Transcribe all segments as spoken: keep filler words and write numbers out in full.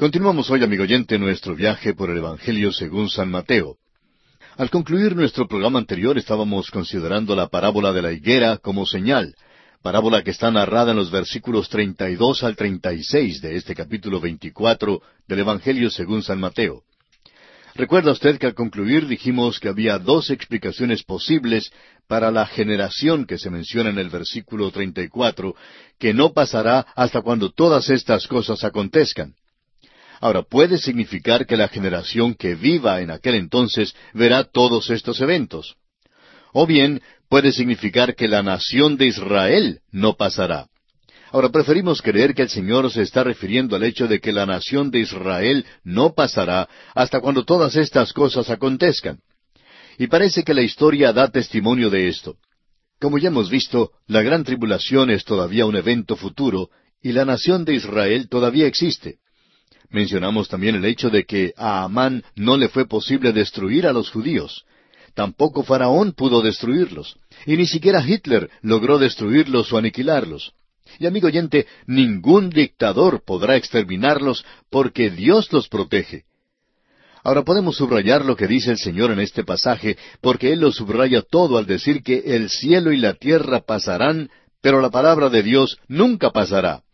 Continuamos hoy, amigo oyente, nuestro viaje por el Evangelio según San Mateo. Al concluir nuestro programa anterior estábamos considerando la parábola de la higuera como señal, parábola que está narrada en los versículos treinta y dos al treinta y seis de este capítulo veinticuatro del Evangelio según San Mateo. Recuerda usted que al concluir dijimos que había dos explicaciones posibles para la generación que se menciona en el versículo treinta y cuatro, que no pasará hasta cuando todas estas cosas acontezcan. Ahora, puede significar que la generación que viva en aquel entonces verá todos estos eventos. O bien, puede significar que la nación de Israel no pasará. Ahora, preferimos creer que el Señor se está refiriendo al hecho de que la nación de Israel no pasará hasta cuando todas estas cosas acontezcan. Y parece que la historia da testimonio de esto. Como ya hemos visto, la gran tribulación es todavía un evento futuro, y la nación de Israel todavía existe. Mencionamos también el hecho de que a Amán no le fue posible destruir a los judíos. Tampoco Faraón pudo destruirlos. Y ni siquiera Hitler logró destruirlos o aniquilarlos. Y amigo oyente, ningún dictador podrá exterminarlos porque Dios los protege. Ahora podemos subrayar lo que dice el Señor en este pasaje, porque Él lo subraya todo al decir que el cielo y la tierra pasarán, pero la palabra de Dios nunca pasará.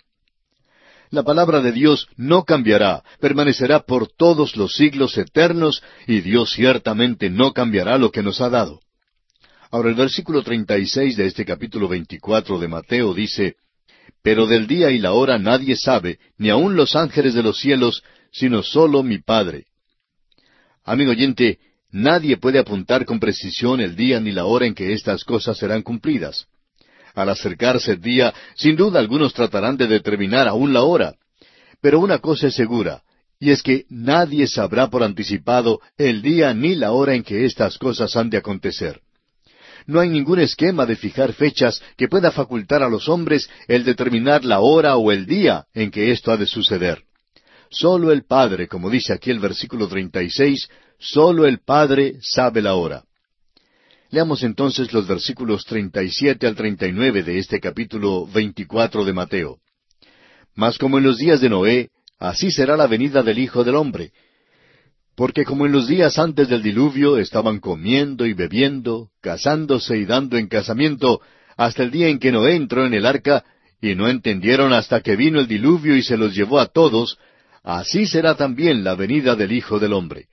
La palabra de Dios no cambiará, permanecerá por todos los siglos eternos, y Dios ciertamente no cambiará lo que nos ha dado. Ahora el versículo treinta y seis de este capítulo veinticuatro de Mateo dice, «Pero del día y la hora nadie sabe, ni aun los ángeles de los cielos, sino solo mi Padre». Amigo oyente, nadie puede apuntar con precisión el día ni la hora en que estas cosas serán cumplidas. Al acercarse el día, sin duda algunos tratarán de determinar aún la hora. Pero una cosa es segura, y es que nadie sabrá por anticipado el día ni la hora en que estas cosas han de acontecer. No hay ningún esquema de fijar fechas que pueda facultar a los hombres el determinar la hora o el día en que esto ha de suceder. Solo el Padre, como dice aquí el versículo treinta y seis, solo el Padre sabe la hora. Leamos entonces los versículos treinta y siete al treinta y nueve de este capítulo veinticuatro de Mateo. «Mas como en los días de Noé, así será la venida del Hijo del Hombre. Porque como en los días antes del diluvio estaban comiendo y bebiendo, casándose y dando en casamiento, hasta el día en que Noé entró en el arca, y no entendieron hasta que vino el diluvio y se los llevó a todos, así será también la venida del Hijo del Hombre».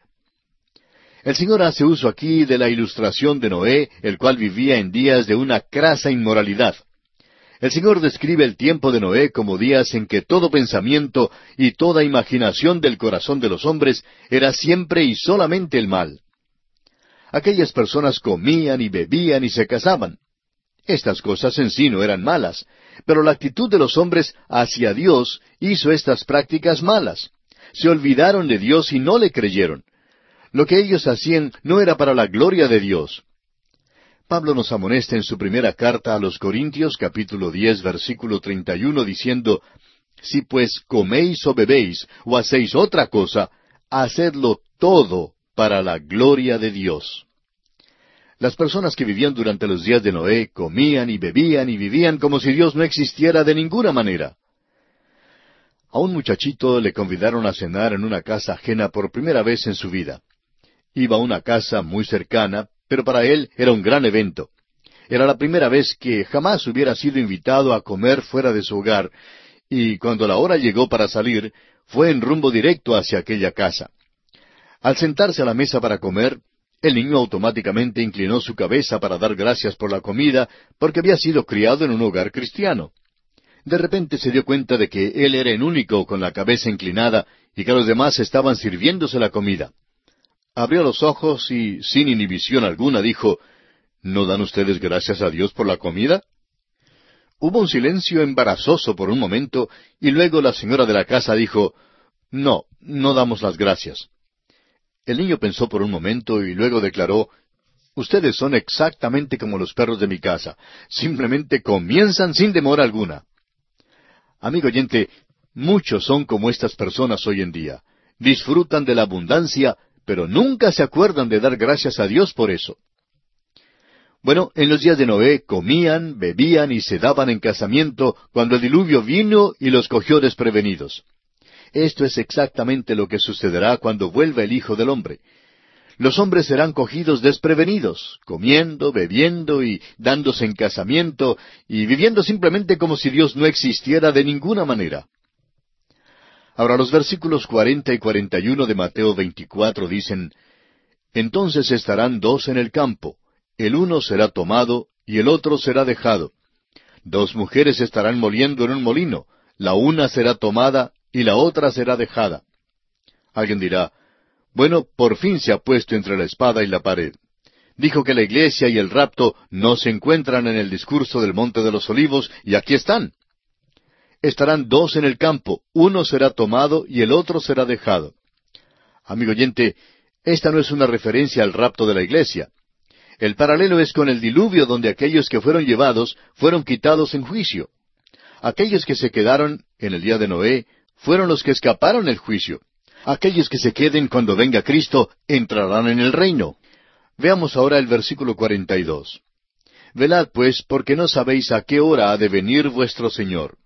El Señor hace uso aquí de la ilustración de Noé, el cual vivía en días de una crasa inmoralidad. El Señor describe el tiempo de Noé como días en que todo pensamiento y toda imaginación del corazón de los hombres era siempre y solamente el mal. Aquellas personas comían y bebían y se casaban. Estas cosas en sí no eran malas, pero la actitud de los hombres hacia Dios hizo estas prácticas malas. Se olvidaron de Dios y no le creyeron. Lo que ellos hacían no era para la gloria de Dios. Pablo nos amonesta en su primera carta a los Corintios, capítulo diez, versículo treinta y uno, diciendo, «Si pues coméis o bebéis, o hacéis otra cosa, hacedlo todo para la gloria de Dios». Las personas que vivían durante los días de Noé comían y bebían y vivían como si Dios no existiera de ninguna manera. A un muchachito le convidaron a cenar en una casa ajena por primera vez en su vida. Iba a una casa muy cercana, pero para él era un gran evento. Era la primera vez que jamás hubiera sido invitado a comer fuera de su hogar, y cuando la hora llegó para salir, fue en rumbo directo hacia aquella casa. Al sentarse a la mesa para comer, el niño automáticamente inclinó su cabeza para dar gracias por la comida, porque había sido criado en un hogar cristiano. De repente se dio cuenta de que él era el único con la cabeza inclinada y que los demás estaban sirviéndose la comida. Abrió los ojos y, sin inhibición alguna, dijo, «¿No dan ustedes gracias a Dios por la comida?». Hubo un silencio embarazoso por un momento, y luego la señora de la casa dijo, «No, no damos las gracias». El niño pensó por un momento y luego declaró, «Ustedes son exactamente como los perros de mi casa. Simplemente comienzan sin demora alguna». Amigo oyente, muchos son como estas personas hoy en día. Disfrutan de la abundancia, pero nunca se acuerdan de dar gracias a Dios por eso. Bueno, en los días de Noé comían, bebían y se daban en casamiento cuando el diluvio vino y los cogió desprevenidos. Esto es exactamente lo que sucederá cuando vuelva el Hijo del Hombre. Los hombres serán cogidos desprevenidos, comiendo, bebiendo y dándose en casamiento y viviendo simplemente como si Dios no existiera de ninguna manera. Ahora los versículos cuarenta y cuarenta y uno de Mateo veinticuatro dicen, Entonces estarán dos en el campo, el uno será tomado y el otro será dejado. Dos mujeres estarán moliendo en un molino, la una será tomada y la otra será dejada. Alguien dirá, bueno, por fin se ha puesto entre la espada y la pared. Dijo que la iglesia y el rapto no se encuentran en el discurso del Monte de los Olivos, y aquí están. Estarán dos en el campo, uno será tomado y el otro será dejado. Amigo oyente, esta no es una referencia al rapto de la iglesia. El paralelo es con el diluvio, donde aquellos que fueron llevados fueron quitados en juicio. Aquellos que se quedaron en el día de Noé fueron los que escaparon el juicio. Aquellos que se queden cuando venga Cristo entrarán en el reino. Veamos ahora el versículo cuarenta y dos. Velad pues, porque no sabéis a qué hora ha de venir vuestro Señor.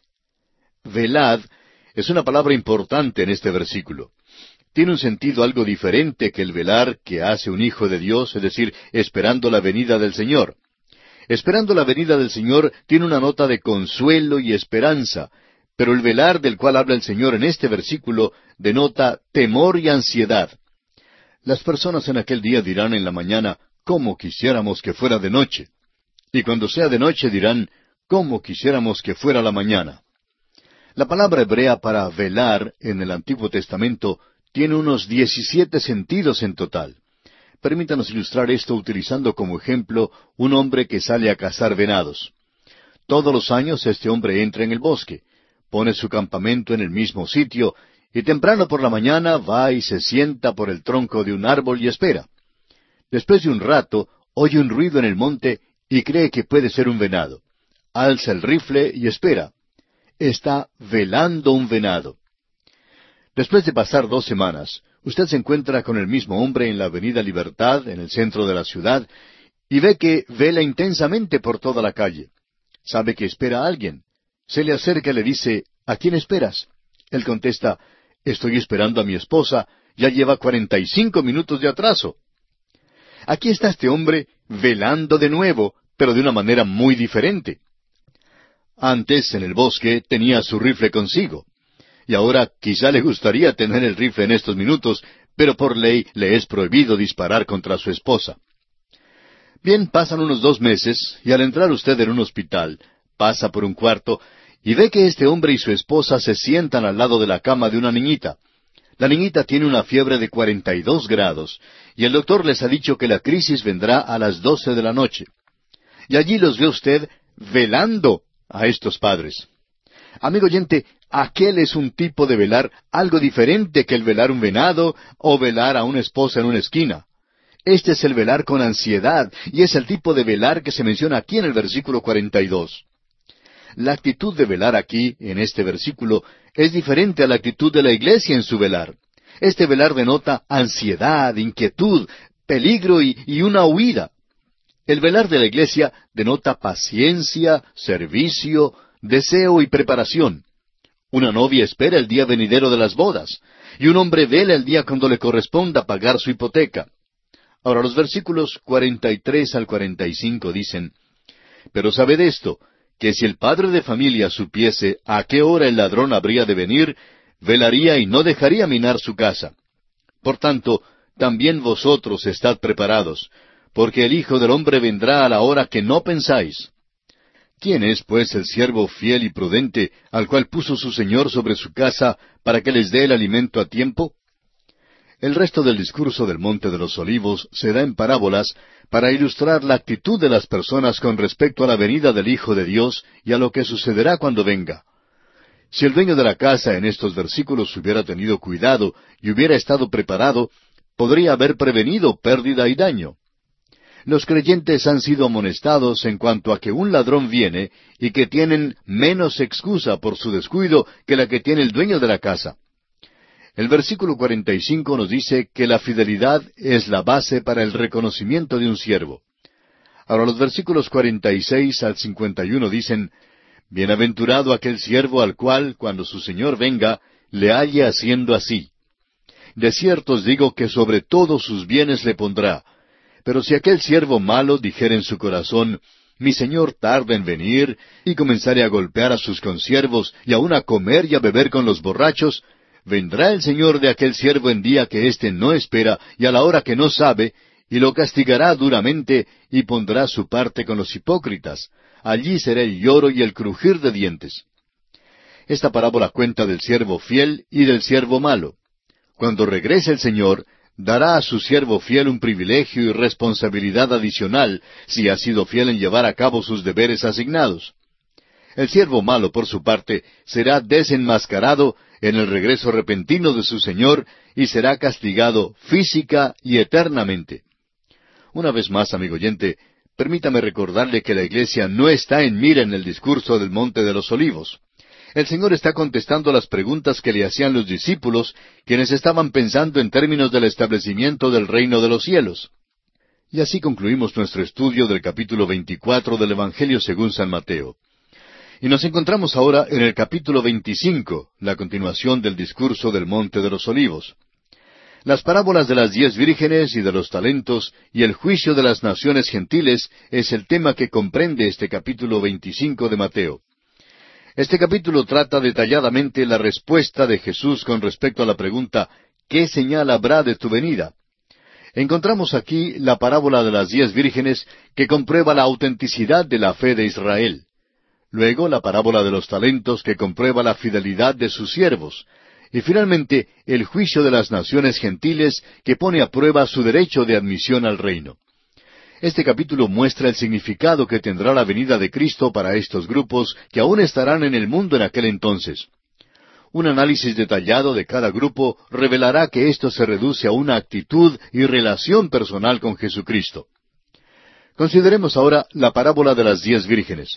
Velad es una palabra importante en este versículo. Tiene un sentido algo diferente que el velar que hace un hijo de Dios, es decir, esperando la venida del Señor. Esperando la venida del Señor tiene una nota de consuelo y esperanza, pero el velar del cual habla el Señor en este versículo denota temor y ansiedad. Las personas en aquel día dirán en la mañana, ¿cómo quisiéramos que fuera de noche? Y cuando sea de noche dirán, ¿cómo quisiéramos que fuera la mañana? La palabra hebrea para velar en el Antiguo Testamento tiene unos diecisiete sentidos en total. Permítanos ilustrar esto utilizando como ejemplo un hombre que sale a cazar venados. Todos los años este hombre entra en el bosque, pone su campamento en el mismo sitio, y temprano por la mañana va y se sienta por el tronco de un árbol y espera. Después de un rato, oye un ruido en el monte y cree que puede ser un venado. Alza el rifle y espera. Está velando un venado. Después de pasar dos semanas, usted se encuentra con el mismo hombre en la Avenida Libertad, en el centro de la ciudad, y ve que vela intensamente por toda la calle. Sabe que espera a alguien. Se le acerca y le dice, ¿a quién esperas? Él contesta, estoy esperando a mi esposa, ya lleva cuarenta y cinco minutos de atraso. Aquí está este hombre velando de nuevo, pero de una manera muy diferente. Antes, en el bosque, tenía su rifle consigo. Y ahora quizá le gustaría tener el rifle en estos minutos, pero por ley le es prohibido disparar contra su esposa. Bien, pasan unos dos meses, y al entrar usted en un hospital, pasa por un cuarto, y ve que este hombre y su esposa se sientan al lado de la cama de una niñita. La niñita tiene una fiebre de cuarenta y dos grados, y el doctor les ha dicho que la crisis vendrá a las doce de la noche. Y allí los ve usted velando a estos padres. Amigo oyente, aquel es un tipo de velar algo diferente que el velar un venado o velar a una esposa en una esquina. Este es el velar con ansiedad, y es el tipo de velar que se menciona aquí en el versículo cuarenta y dos. La actitud de velar aquí, en este versículo, es diferente a la actitud de la iglesia en su velar. Este velar denota ansiedad, inquietud, peligro y, y una huida. El velar de la iglesia denota paciencia, servicio, deseo y preparación. Una novia espera el día venidero de las bodas, y un hombre vela el día cuando le corresponda pagar su hipoteca. Ahora los versículos cuarenta y tres al cuarenta y cinco dicen, Pero sabed esto, que si el padre de familia supiese a qué hora el ladrón habría de venir, velaría y no dejaría minar su casa. Por tanto, también vosotros estad preparados, porque el Hijo del Hombre vendrá a la hora que no pensáis. ¿Quién es, pues, el siervo fiel y prudente, al cual puso su Señor sobre su casa, para que les dé el alimento a tiempo? El resto del discurso del Monte de los Olivos se da en parábolas para ilustrar la actitud de las personas con respecto a la venida del Hijo de Dios y a lo que sucederá cuando venga. Si el dueño de la casa en estos versículos hubiera tenido cuidado y hubiera estado preparado, podría haber prevenido pérdida y daño. Los creyentes han sido amonestados en cuanto a que un ladrón viene y que tienen menos excusa por su descuido que la que tiene el dueño de la casa. El versículo cuarenta y cinco nos dice que la fidelidad es la base para el reconocimiento de un siervo. Ahora los versículos cuarenta y seis al cincuenta y uno dicen, Bienaventurado aquel siervo al cual, cuando su señor venga, le halle haciendo así. De cierto os digo que sobre todos sus bienes le pondrá. Pero si aquel siervo malo dijere en su corazón, mi señor tarda en venir, y comenzare a golpear a sus consiervos, y aun a comer y a beber con los borrachos, vendrá el señor de aquel siervo en día que éste no espera, y a la hora que no sabe, y lo castigará duramente, y pondrá su parte con los hipócritas. Allí será el lloro y el crujir de dientes. Esta parábola cuenta del siervo fiel y del siervo malo. Cuando regrese el Señor, dará a su siervo fiel un privilegio y responsabilidad adicional si ha sido fiel en llevar a cabo sus deberes asignados. El siervo malo, por su parte, será desenmascarado en el regreso repentino de su Señor y será castigado física y eternamente. Una vez más, amigo oyente, permítame recordarle que la iglesia no está en mira en el discurso del Monte de los Olivos. El Señor está contestando las preguntas que le hacían los discípulos, quienes estaban pensando en términos del establecimiento del reino de los cielos. Y así concluimos nuestro estudio del capítulo veinticuatro del Evangelio según San Mateo. Y nos encontramos ahora en el capítulo veinticinco, la continuación del discurso del Monte de los Olivos. Las parábolas de las diez vírgenes y de los talentos y el juicio de las naciones gentiles es el tema que comprende este capítulo veinticinco de Mateo. Este capítulo trata detalladamente la respuesta de Jesús con respecto a la pregunta, ¿qué señal habrá de tu venida? Encontramos aquí la parábola de las diez vírgenes que comprueba la autenticidad de la fe de Israel. Luego la parábola de los talentos que comprueba la fidelidad de sus siervos. Y finalmente el juicio de las naciones gentiles que pone a prueba su derecho de admisión al reino. Este capítulo muestra el significado que tendrá la venida de Cristo para estos grupos que aún estarán en el mundo en aquel entonces. Un análisis detallado de cada grupo revelará que esto se reduce a una actitud y relación personal con Jesucristo. Consideremos ahora la parábola de las diez vírgenes.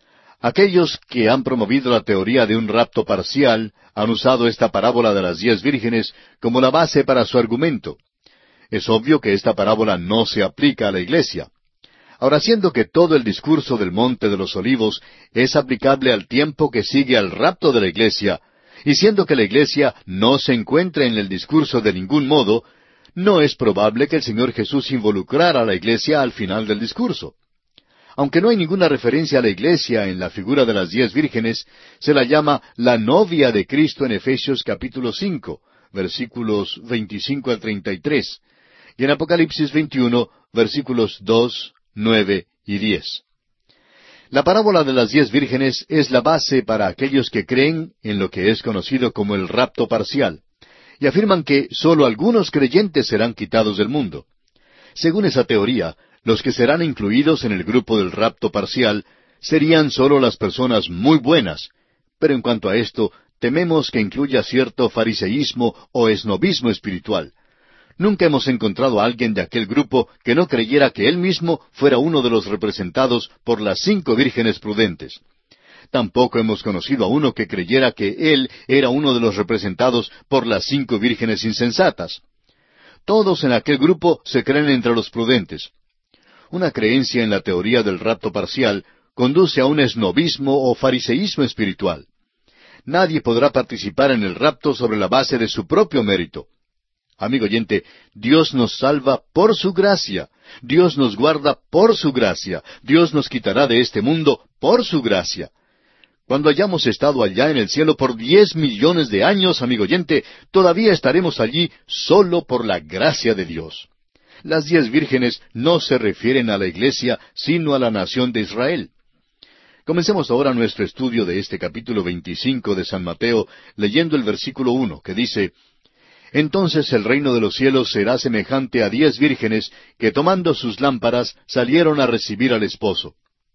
Aquellos que han promovido la teoría de un rapto parcial han usado esta parábola de las diez vírgenes como la base para su argumento. Es obvio que esta parábola no se aplica a la iglesia. Ahora, siendo que todo el discurso del Monte de los Olivos es aplicable al tiempo que sigue al rapto de la iglesia, y siendo que la iglesia no se encuentra en el discurso de ningún modo, no es probable que el Señor Jesús involucrara a la iglesia al final del discurso. Aunque no hay ninguna referencia a la iglesia en la figura de las diez vírgenes, se la llama la novia de Cristo en Efesios capítulo cinco, versículos veinticinco al treinta y tres. Y en Apocalipsis veintiuno, versículos dos, nueve y diez. La parábola de las diez vírgenes es la base para aquellos que creen en lo que es conocido como el rapto parcial, y afirman que sólo algunos creyentes serán quitados del mundo. Según esa teoría, los que serán incluidos en el grupo del rapto parcial serían sólo las personas muy buenas, pero en cuanto a esto, tememos que incluya cierto fariseísmo o esnobismo espiritual. Nunca hemos encontrado a alguien de aquel grupo que no creyera que él mismo fuera uno de los representados por las cinco vírgenes prudentes. Tampoco hemos conocido a uno que creyera que él era uno de los representados por las cinco vírgenes insensatas. Todos en aquel grupo se creen entre los prudentes. Una creencia en la teoría del rapto parcial conduce a un esnobismo o fariseísmo espiritual. Nadie podrá participar en el rapto sobre la base de su propio mérito. Amigo oyente, Dios nos salva por su gracia. Dios nos guarda por su gracia. Dios nos quitará de este mundo por su gracia. Cuando hayamos estado allá en el cielo por diez millones de años, amigo oyente, todavía estaremos allí solo por la gracia de Dios. Las diez vírgenes no se refieren a la iglesia, sino a la nación de Israel. Comencemos ahora nuestro estudio de este capítulo veinticinco de San Mateo, leyendo el versículo uno, que dice: Entonces el reino de los cielos será semejante a diez vírgenes que tomando sus lámparas salieron a recibir al esposo.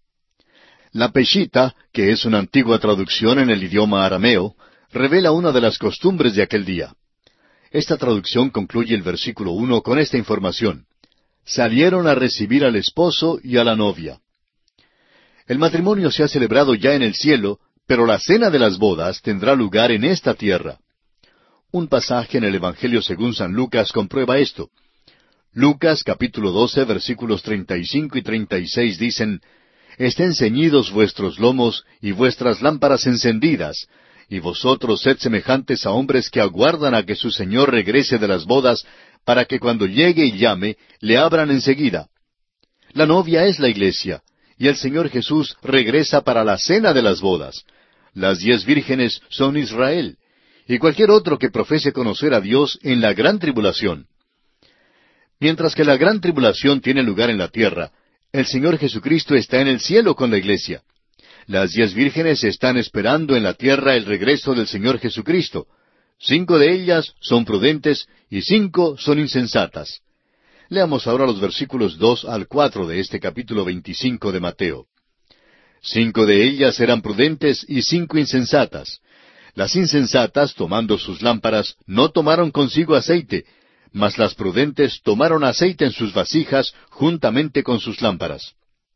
La Peshita, que es una antigua traducción en el idioma arameo, revela una de las costumbres de aquel día. Esta traducción concluye el versículo uno con esta información: Salieron a recibir al esposo y a la novia. El matrimonio se ha celebrado ya en el cielo, pero la cena de las bodas tendrá lugar en esta tierra. Un pasaje en el Evangelio según San Lucas comprueba esto. Lucas capítulo doce versículos treinta y cinco y treinta y seis dicen: Estén ceñidos vuestros lomos y vuestras lámparas encendidas, y vosotros sed semejantes a hombres que aguardan a que su Señor regrese de las bodas, para que cuando llegue y llame, le abran enseguida. La novia es la iglesia, y el Señor Jesús regresa para la cena de las bodas. Las diez vírgenes son Israel, y cualquier otro que profese conocer a Dios en la gran tribulación. Mientras que la gran tribulación tiene lugar en la tierra, el Señor Jesucristo está en el cielo con la iglesia. Las diez vírgenes están esperando en la tierra el regreso del Señor Jesucristo. Cinco de ellas son prudentes y cinco son insensatas. Leamos ahora los versículos dos al cuatro de este capítulo veinticinco de Mateo. Cinco de ellas eran prudentes y cinco insensatas. Las insensatas, tomando sus lámparas, no tomaron consigo aceite, mas las prudentes tomaron aceite en sus vasijas juntamente con sus lámparas.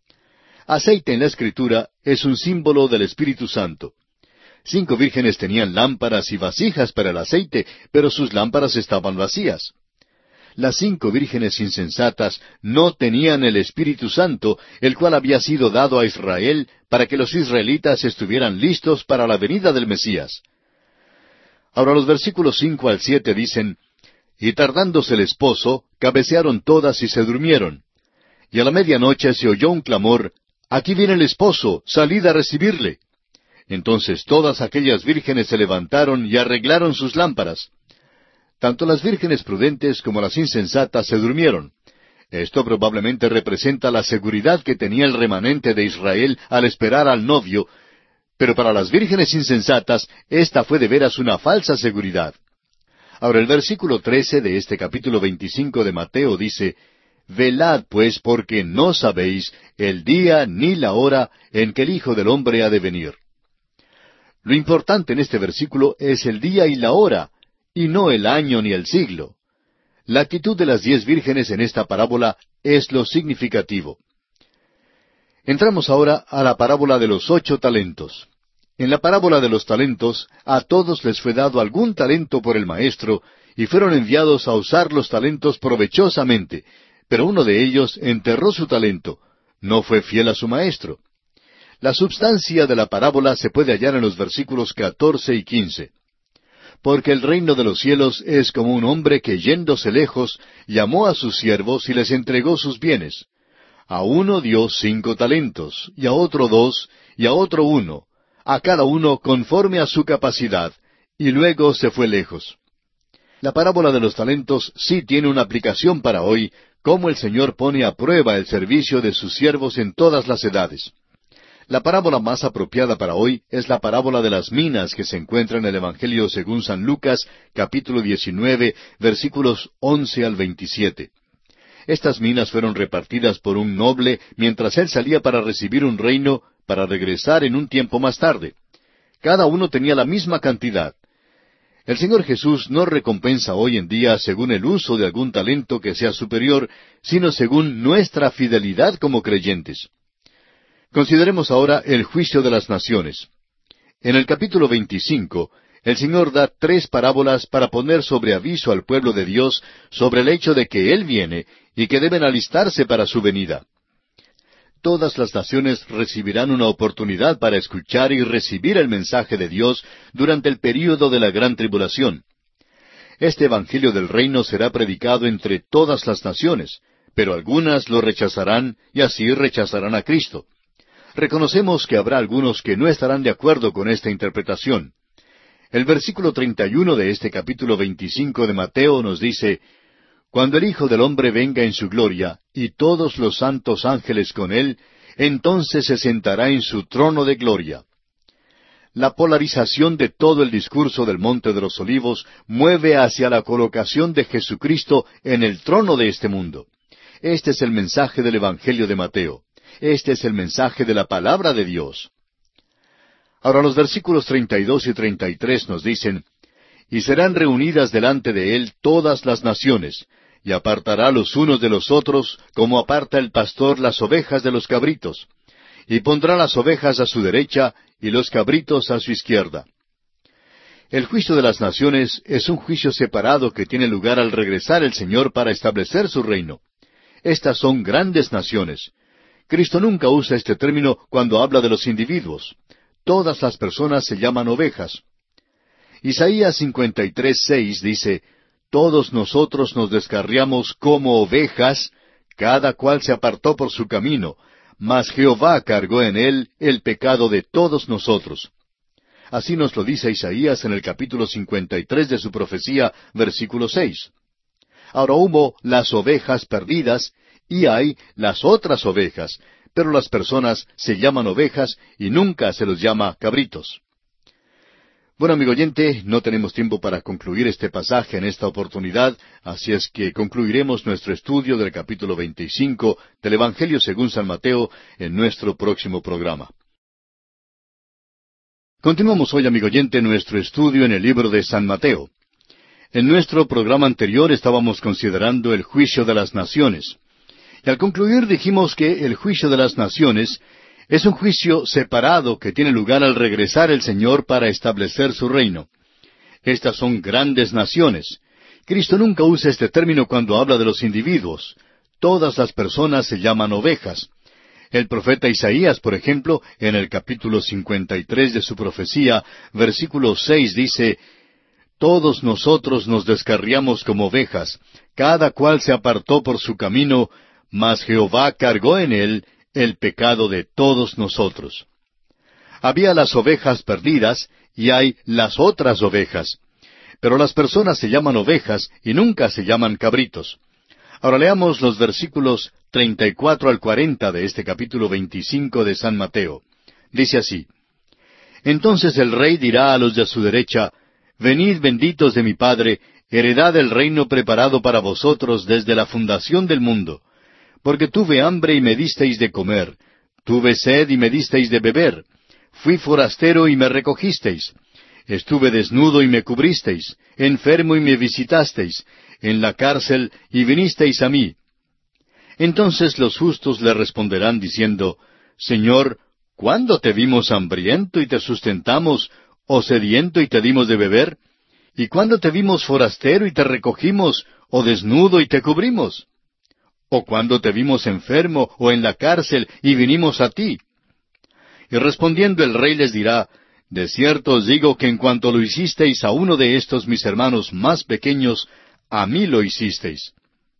Aceite en la Escritura es un símbolo del Espíritu Santo. Cinco vírgenes tenían lámparas y vasijas para el aceite, pero sus lámparas estaban vacías. Las cinco vírgenes insensatas no tenían el Espíritu Santo, el cual había sido dado a Israel para que los israelitas estuvieran listos para la venida del Mesías. Ahora los versículos cinco al siete dicen, «Y tardándose el esposo, cabecearon todas y se durmieron. Y a la medianoche se oyó un clamor, «Aquí viene el esposo, salid a recibirle». Entonces todas aquellas vírgenes se levantaron y arreglaron sus lámparas. Tanto las vírgenes prudentes como las insensatas se durmieron. Esto probablemente representa la seguridad que tenía el remanente de Israel al esperar al novio, pero para las vírgenes insensatas esta fue de veras una falsa seguridad. Ahora el versículo trece de este capítulo veinticinco de Mateo dice, «Velad pues, porque no sabéis el día ni la hora en que el Hijo del Hombre ha de venir». Lo importante en este versículo es el día y la hora, y no el año ni el siglo. La actitud de las diez vírgenes en esta parábola es lo significativo. Entramos ahora a la parábola de los ocho talentos. En la parábola de los talentos, a todos les fue dado algún talento por el maestro, y fueron enviados a usar los talentos provechosamente, pero uno de ellos enterró su talento, no fue fiel a su maestro. La substancia de la parábola se puede hallar en los versículos catorce y quince. Porque el reino de los cielos es como un hombre que yéndose lejos, llamó a sus siervos y les entregó sus bienes. A uno dio cinco talentos, y a otro dos, y a otro uno, a cada uno conforme a su capacidad, y luego se fue lejos. La parábola de los talentos sí tiene una aplicación para hoy, cómo el Señor pone a prueba el servicio de sus siervos en todas las edades. La parábola más apropiada para hoy es la parábola de las minas que se encuentra en el Evangelio según San Lucas, capítulo diecinueve, versículos once al veintisiete. Estas minas fueron repartidas por un noble mientras él salía para recibir un reino para regresar en un tiempo más tarde. Cada uno tenía la misma cantidad. El Señor Jesús no recompensa hoy en día según el uso de algún talento que sea superior, sino según nuestra fidelidad como creyentes. Consideremos ahora el juicio de las naciones. En el capítulo veinticinco, el Señor da tres parábolas para poner sobre aviso al pueblo de Dios sobre el hecho de que Él viene y que deben alistarse para su venida. Todas las naciones recibirán una oportunidad para escuchar y recibir el mensaje de Dios durante el período de la gran tribulación. Este Evangelio del Reino será predicado entre todas las naciones, pero algunas lo rechazarán y así rechazarán a Cristo. Reconocemos que habrá algunos que no estarán de acuerdo con esta interpretación. El versículo treinta y uno de este capítulo veinticinco de Mateo nos dice, «Cuando el Hijo del Hombre venga en su gloria, y todos los santos ángeles con él, entonces se sentará en su trono de gloria». La polarización de todo el discurso del Monte de los Olivos mueve hacia la colocación de Jesucristo en el trono de este mundo. Este es el mensaje del Evangelio de Mateo. Este es el mensaje de la palabra de Dios. Ahora los versículos treinta y dos y treinta y tres nos dicen, «Y serán reunidas delante de él todas las naciones, y apartará los unos de los otros, como aparta el pastor las ovejas de los cabritos, y pondrá las ovejas a su derecha, y los cabritos a su izquierda». El juicio de las naciones es un juicio separado que tiene lugar al regresar el Señor para establecer su reino. Estas son grandes naciones. Cristo nunca usa este término cuando habla de los individuos. Todas las personas se llaman ovejas. Isaías cincuenta y tres, seis dice, Todos nosotros nos descarriamos como ovejas, cada cual se apartó por su camino, mas Jehová cargó en él el pecado de todos nosotros. Así nos lo dice Isaías en el capítulo cincuenta y tres de su profecía, versículo seis. Ahora hubo las ovejas perdidas, y hay las otras ovejas, pero las personas se llaman ovejas y nunca se los llama cabritos. Bueno, amigo oyente, no tenemos tiempo para concluir este pasaje en esta oportunidad, así es que concluiremos nuestro estudio del capítulo veinticinco del Evangelio según San Mateo en nuestro próximo programa. Continuamos hoy, amigo oyente, nuestro estudio en el libro de San Mateo. En nuestro programa anterior estábamos considerando el juicio de las naciones. Y al concluir dijimos que el juicio de las naciones es un juicio separado que tiene lugar al regresar el Señor para establecer su reino. Estas son grandes naciones. Cristo nunca usa este término cuando habla de los individuos. Todas las personas se llaman ovejas. El profeta Isaías, por ejemplo, en el capítulo cincuenta y tres de su profecía, versículo seis dice, Todos nosotros nos descarriamos como ovejas, cada cual se apartó por su camino, mas Jehová cargó en él el pecado de todos nosotros. Había las ovejas perdidas y hay las otras ovejas. Pero las personas se llaman ovejas y nunca se llaman cabritos. Ahora leamos los versículos treinta y cuatro al cuarenta de este capítulo veinticinco de San Mateo. Dice así, Entonces el rey dirá a los de su derecha, Venid benditos de mi Padre, heredad el reino preparado para vosotros desde la fundación del mundo. Porque tuve hambre y me disteis de comer, tuve sed y me disteis de beber, fui forastero y me recogisteis, estuve desnudo y me cubristeis, enfermo y me visitasteis, en la cárcel y vinisteis a mí. Entonces los justos le responderán diciendo, Señor, ¿cuándo te vimos hambriento y te sustentamos, o sediento y te dimos de beber? ¿Y cuándo te vimos forastero y te recogimos, o desnudo y te cubrimos? ¿O cuándo te vimos enfermo o en la cárcel y vinimos a ti? Y respondiendo el rey les dirá, De cierto os digo que en cuanto lo hicisteis a uno de estos mis hermanos más pequeños, a mí lo hicisteis.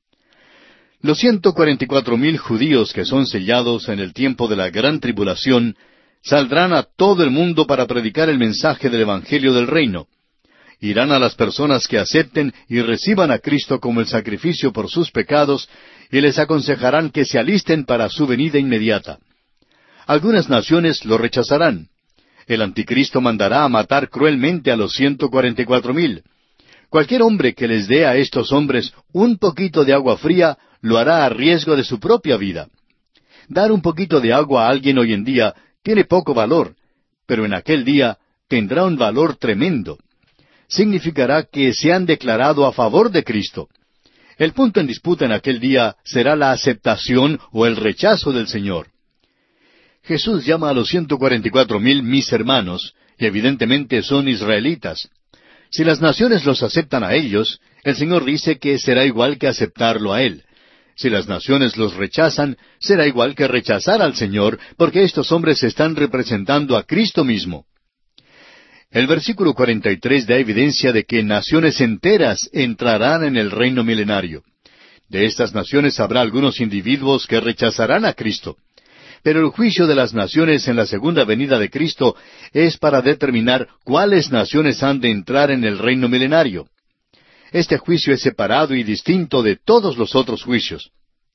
Los ciento cuarenta y cuatro mil judíos que son sellados en el tiempo de la gran tribulación, saldrán a todo el mundo para predicar el mensaje del Evangelio del Reino. Irán a las personas que acepten y reciban a Cristo como el sacrificio por sus pecados, y les aconsejarán que se alisten para su venida inmediata. Algunas naciones lo rechazarán. El anticristo mandará a matar cruelmente a los ciento cuarenta y cuatro mil. Cualquier hombre que les dé a estos hombres un poquito de agua fría, lo hará a riesgo de su propia vida. Dar un poquito de agua a alguien hoy en día tiene poco valor, pero en aquel día tendrá un valor tremendo. Significará que se han declarado a favor de Cristo. El punto en disputa en aquel día será la aceptación o el rechazo del Señor. Jesús llama a los ciento cuarenta y cuatro mil mis hermanos, y evidentemente son israelitas. Si las naciones los aceptan a ellos, el Señor dice que será igual que aceptarlo a Él. Si las naciones los rechazan, será igual que rechazar al Señor, porque estos hombres están representando a Cristo mismo. El versículo cuarenta y tres da evidencia de que naciones enteras entrarán en el reino milenario. De estas naciones habrá algunos individuos que rechazarán a Cristo. Pero el juicio de las naciones en la segunda venida de Cristo es para determinar cuáles naciones han de entrar en el reino milenario. Este juicio es separado y distinto de todos los otros juicios.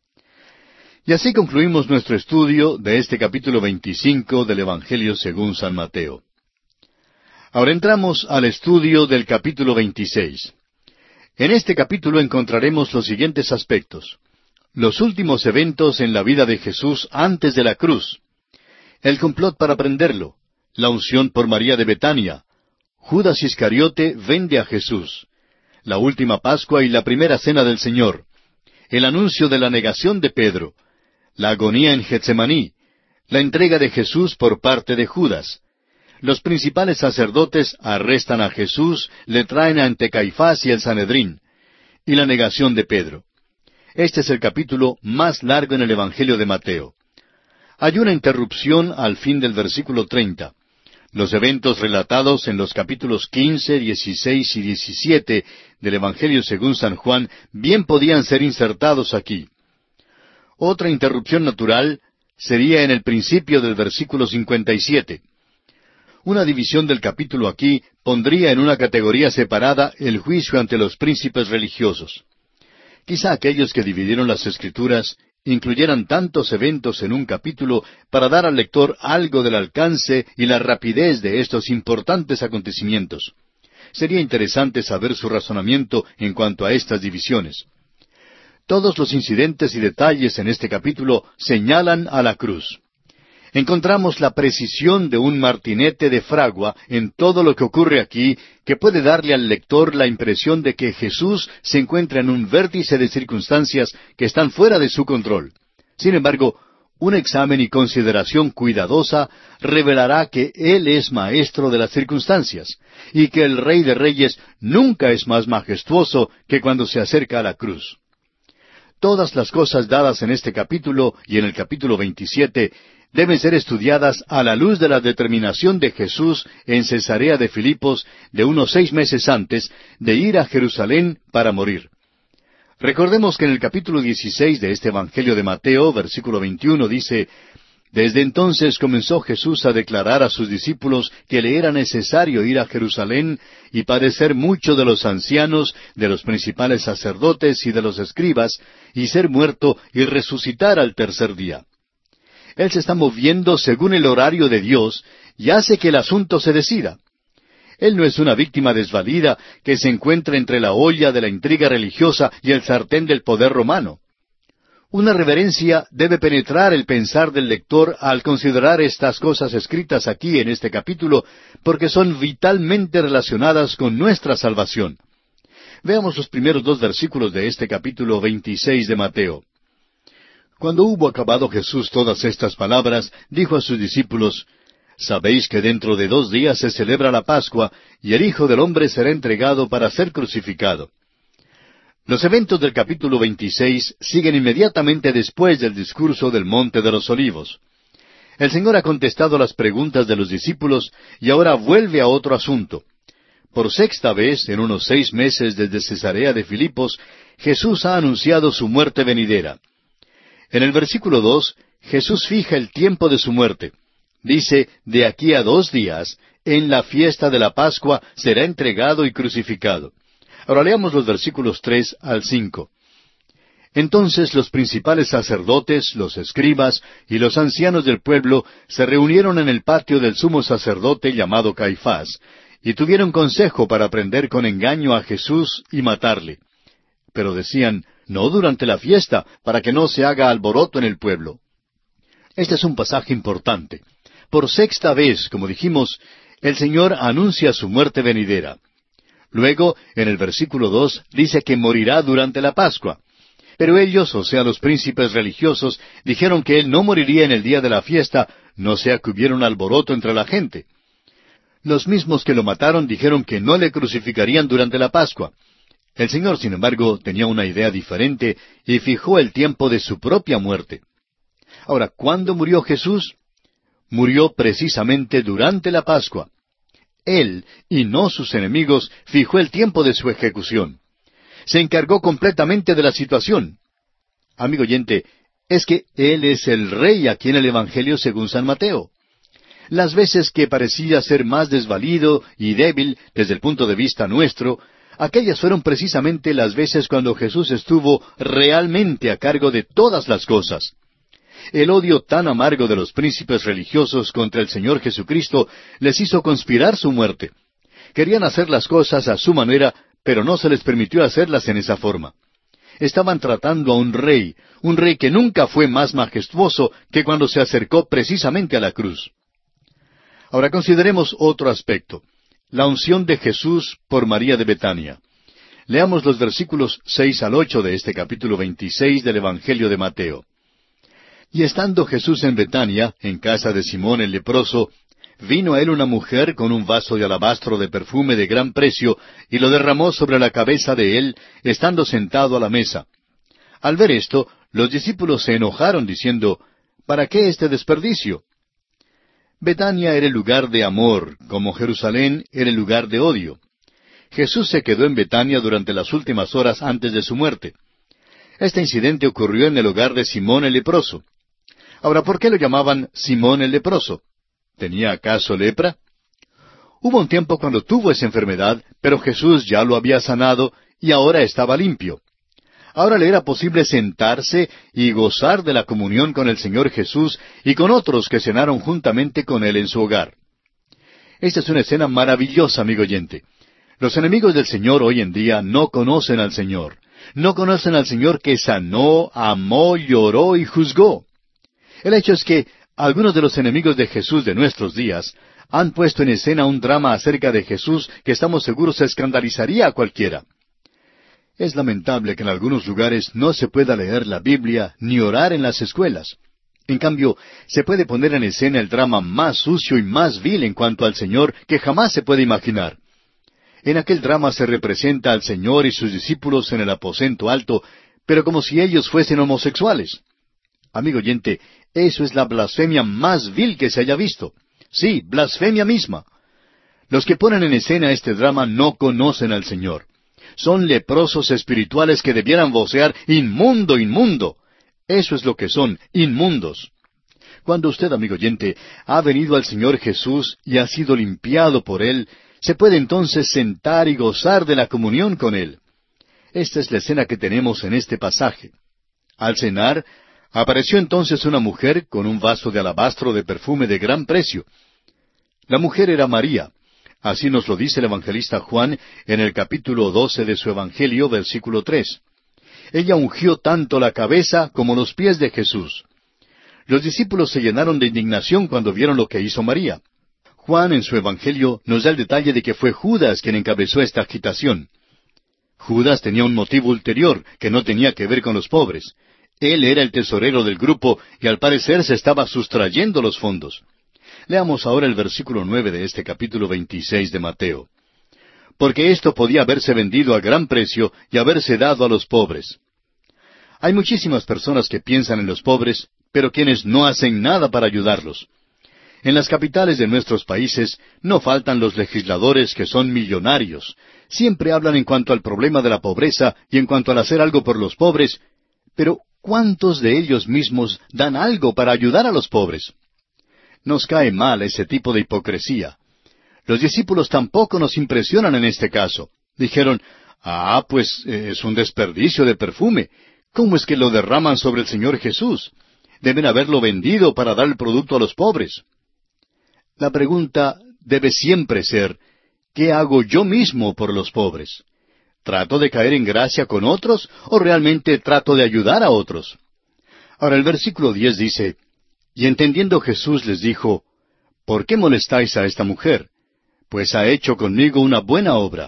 Y así concluimos nuestro estudio de este capítulo veinticinco del Evangelio según San Mateo. Ahora entramos al estudio del capítulo veintiséis. En este capítulo encontraremos los siguientes aspectos: los últimos eventos en la vida de Jesús antes de la cruz, el complot para prenderlo, la unción por María de Betania, Judas Iscariote vende a Jesús, la última Pascua y la primera cena del Señor, el anuncio de la negación de Pedro, la agonía en Getsemaní, la entrega de Jesús por parte de Judas. Los principales sacerdotes arrestan a Jesús, le traen ante Caifás y el Sanedrín, y la negación de Pedro. Este es el capítulo más largo en el Evangelio de Mateo. Hay una interrupción al fin del versículo treinta. Los eventos relatados en los capítulos quince, dieciséis y diecisiete del Evangelio según San Juan bien podían ser insertados aquí. Otra interrupción natural sería en el principio del versículo cincuenta y siete. Una división del capítulo aquí pondría en una categoría separada el juicio ante los príncipes religiosos. Quizá aquellos que dividieron las Escrituras incluyeran tantos eventos en un capítulo para dar al lector algo del alcance y la rapidez de estos importantes acontecimientos. Sería interesante saber su razonamiento en cuanto a estas divisiones. Todos los incidentes y detalles en este capítulo señalan a la cruz. Encontramos la precisión de un martinete de fragua en todo lo que ocurre aquí, que puede darle al lector la impresión de que Jesús se encuentra en un vértice de circunstancias que están fuera de su control. Sin embargo, un examen y consideración cuidadosa revelará que Él es maestro de las circunstancias, y que el Rey de Reyes nunca es más majestuoso que cuando se acerca a la cruz. Todas las cosas dadas en este capítulo y en el capítulo veintisiete deben ser estudiadas a la luz de la determinación de Jesús en Cesarea de Filipos de unos seis meses antes de ir a Jerusalén para morir. Recordemos que en el capítulo dieciséis de este Evangelio de Mateo, versículo veintiuno, dice: «Desde entonces comenzó Jesús a declarar a sus discípulos que le era necesario ir a Jerusalén y padecer mucho de los ancianos, de los principales sacerdotes y de los escribas, y ser muerto y resucitar al tercer día». Él se está moviendo según el horario de Dios y hace que el asunto se decida. Él no es una víctima desvalida que se encuentra entre la olla de la intriga religiosa y el sartén del poder romano. Una reverencia debe penetrar el pensar del lector al considerar estas cosas escritas aquí en este capítulo, porque son vitalmente relacionadas con nuestra salvación. Veamos los primeros dos versículos de este capítulo veintiséis de Mateo. Cuando hubo acabado Jesús todas estas palabras, dijo a sus discípulos: «Sabéis que dentro de dos días se celebra la Pascua, y el Hijo del Hombre será entregado para ser crucificado». Los eventos del capítulo veintiséis siguen inmediatamente después del discurso del Monte de los Olivos. El Señor ha contestado las preguntas de los discípulos y ahora vuelve a otro asunto. Por sexta vez, en unos seis meses desde Cesarea de Filipos, Jesús ha anunciado su muerte venidera. En el versículo dos, Jesús fija el tiempo de su muerte. Dice: «De aquí a dos días, en la fiesta de la Pascua, será entregado y crucificado». Ahora leamos los versículos tres al cinco. Entonces los principales sacerdotes, los escribas y los ancianos del pueblo se reunieron en el patio del sumo sacerdote llamado Caifás, y tuvieron consejo para prender con engaño a Jesús y matarle. Pero decían: «No durante la fiesta, para que no se haga alboroto en el pueblo». Este es un pasaje importante. Por sexta vez, como dijimos, el Señor anuncia su muerte venidera. Luego, en el versículo dos, dice que morirá durante la Pascua. Pero ellos, o sea, los príncipes religiosos, dijeron que Él no moriría en el día de la fiesta, no sea que hubiera un alboroto entre la gente. Los mismos que lo mataron dijeron que no le crucificarían durante la Pascua. El Señor, sin embargo, tenía una idea diferente y fijó el tiempo de su propia muerte. Ahora, ¿cuándo murió Jesús? Murió precisamente durante la Pascua. Él, y no sus enemigos, fijó el tiempo de su ejecución. Se encargó completamente de la situación. Amigo oyente, es que Él es el Rey aquí en el Evangelio según San Mateo. Las veces que parecía ser más desvalido y débil desde el punto de vista nuestro, aquellas fueron precisamente las veces cuando Jesús estuvo realmente a cargo de todas las cosas. El odio tan amargo de los príncipes religiosos contra el Señor Jesucristo les hizo conspirar su muerte. Querían hacer las cosas a su manera, pero no se les permitió hacerlas en esa forma. Estaban tratando a un rey, un rey que nunca fue más majestuoso que cuando se acercó precisamente a la cruz. Ahora consideremos otro aspecto: la unción de Jesús por María de Betania. Leamos los versículos seis al ocho de este capítulo veintiséis del Evangelio de Mateo. Y estando Jesús en Betania, en casa de Simón el leproso, vino a él una mujer con un vaso de alabastro de perfume de gran precio, y lo derramó sobre la cabeza de él, estando sentado a la mesa. Al ver esto, los discípulos se enojaron, diciendo: «¿Para qué este desperdicio?». Betania era el lugar de amor, como Jerusalén era el lugar de odio. Jesús se quedó en Betania durante las últimas horas antes de su muerte. Este incidente ocurrió en el hogar de Simón el leproso. Ahora, ¿por qué lo llamaban Simón el leproso? ¿Tenía acaso lepra? Hubo un tiempo cuando tuvo esa enfermedad, pero Jesús ya lo había sanado y ahora estaba limpio. Ahora le era posible sentarse y gozar de la comunión con el Señor Jesús y con otros que cenaron juntamente con Él en su hogar. Esta es una escena maravillosa, amigo oyente. Los enemigos del Señor hoy en día no conocen al Señor. No conocen al Señor que sanó, amó, lloró y juzgó. El hecho es que algunos de los enemigos de Jesús de nuestros días han puesto en escena un drama acerca de Jesús que estamos seguros escandalizaría a cualquiera. Es lamentable que en algunos lugares no se pueda leer la Biblia ni orar en las escuelas. En cambio, se puede poner en escena el drama más sucio y más vil en cuanto al Señor que jamás se puede imaginar. En aquel drama se representa al Señor y sus discípulos en el aposento alto, pero como si ellos fuesen homosexuales. Amigo oyente, eso es la blasfemia más vil que se haya visto. Sí, blasfemia misma. Los que ponen en escena este drama no conocen al Señor. Son leprosos espirituales que debieran vocear inmundo, inmundo. Eso es lo que son, inmundos. Cuando usted, amigo oyente, ha venido al Señor Jesús y ha sido limpiado por Él, se puede entonces sentar y gozar de la comunión con Él. Esta es la escena que tenemos en este pasaje. Al cenar, apareció entonces una mujer con un vaso de alabastro de perfume de gran precio. La mujer era María. Así nos lo dice el evangelista Juan en el capítulo doce de su Evangelio, versículo tres. Ella ungió tanto la cabeza como los pies de Jesús. Los discípulos se llenaron de indignación cuando vieron lo que hizo María. Juan en su Evangelio nos da el detalle de que fue Judas quien encabezó esta agitación. Judas tenía un motivo ulterior que no tenía que ver con los pobres. Él era el tesorero del grupo y al parecer se estaba sustrayendo los fondos. Leamos ahora el versículo nueve de este capítulo veintiséis de Mateo. Porque esto podía haberse vendido a gran precio y haberse dado a los pobres. Hay muchísimas personas que piensan en los pobres, pero quienes no hacen nada para ayudarlos. En las capitales de nuestros países no faltan los legisladores que son millonarios. Siempre hablan en cuanto al problema de la pobreza y en cuanto al hacer algo por los pobres, pero ¿cuántos de ellos mismos dan algo para ayudar a los pobres? Nos cae mal ese tipo de hipocresía. Los discípulos tampoco nos impresionan en este caso. Dijeron, ah, pues eh, es un desperdicio de perfume. ¿Cómo es que lo derraman sobre el Señor Jesús? Deben haberlo vendido para dar el producto a los pobres. La pregunta debe siempre ser, ¿qué hago yo mismo por los pobres? ¿Trato de caer en gracia con otros o realmente trato de ayudar a otros? Ahora el versículo diez dice, y entendiendo Jesús les dijo, ¿por qué molestáis a esta mujer? Pues ha hecho conmigo una buena obra.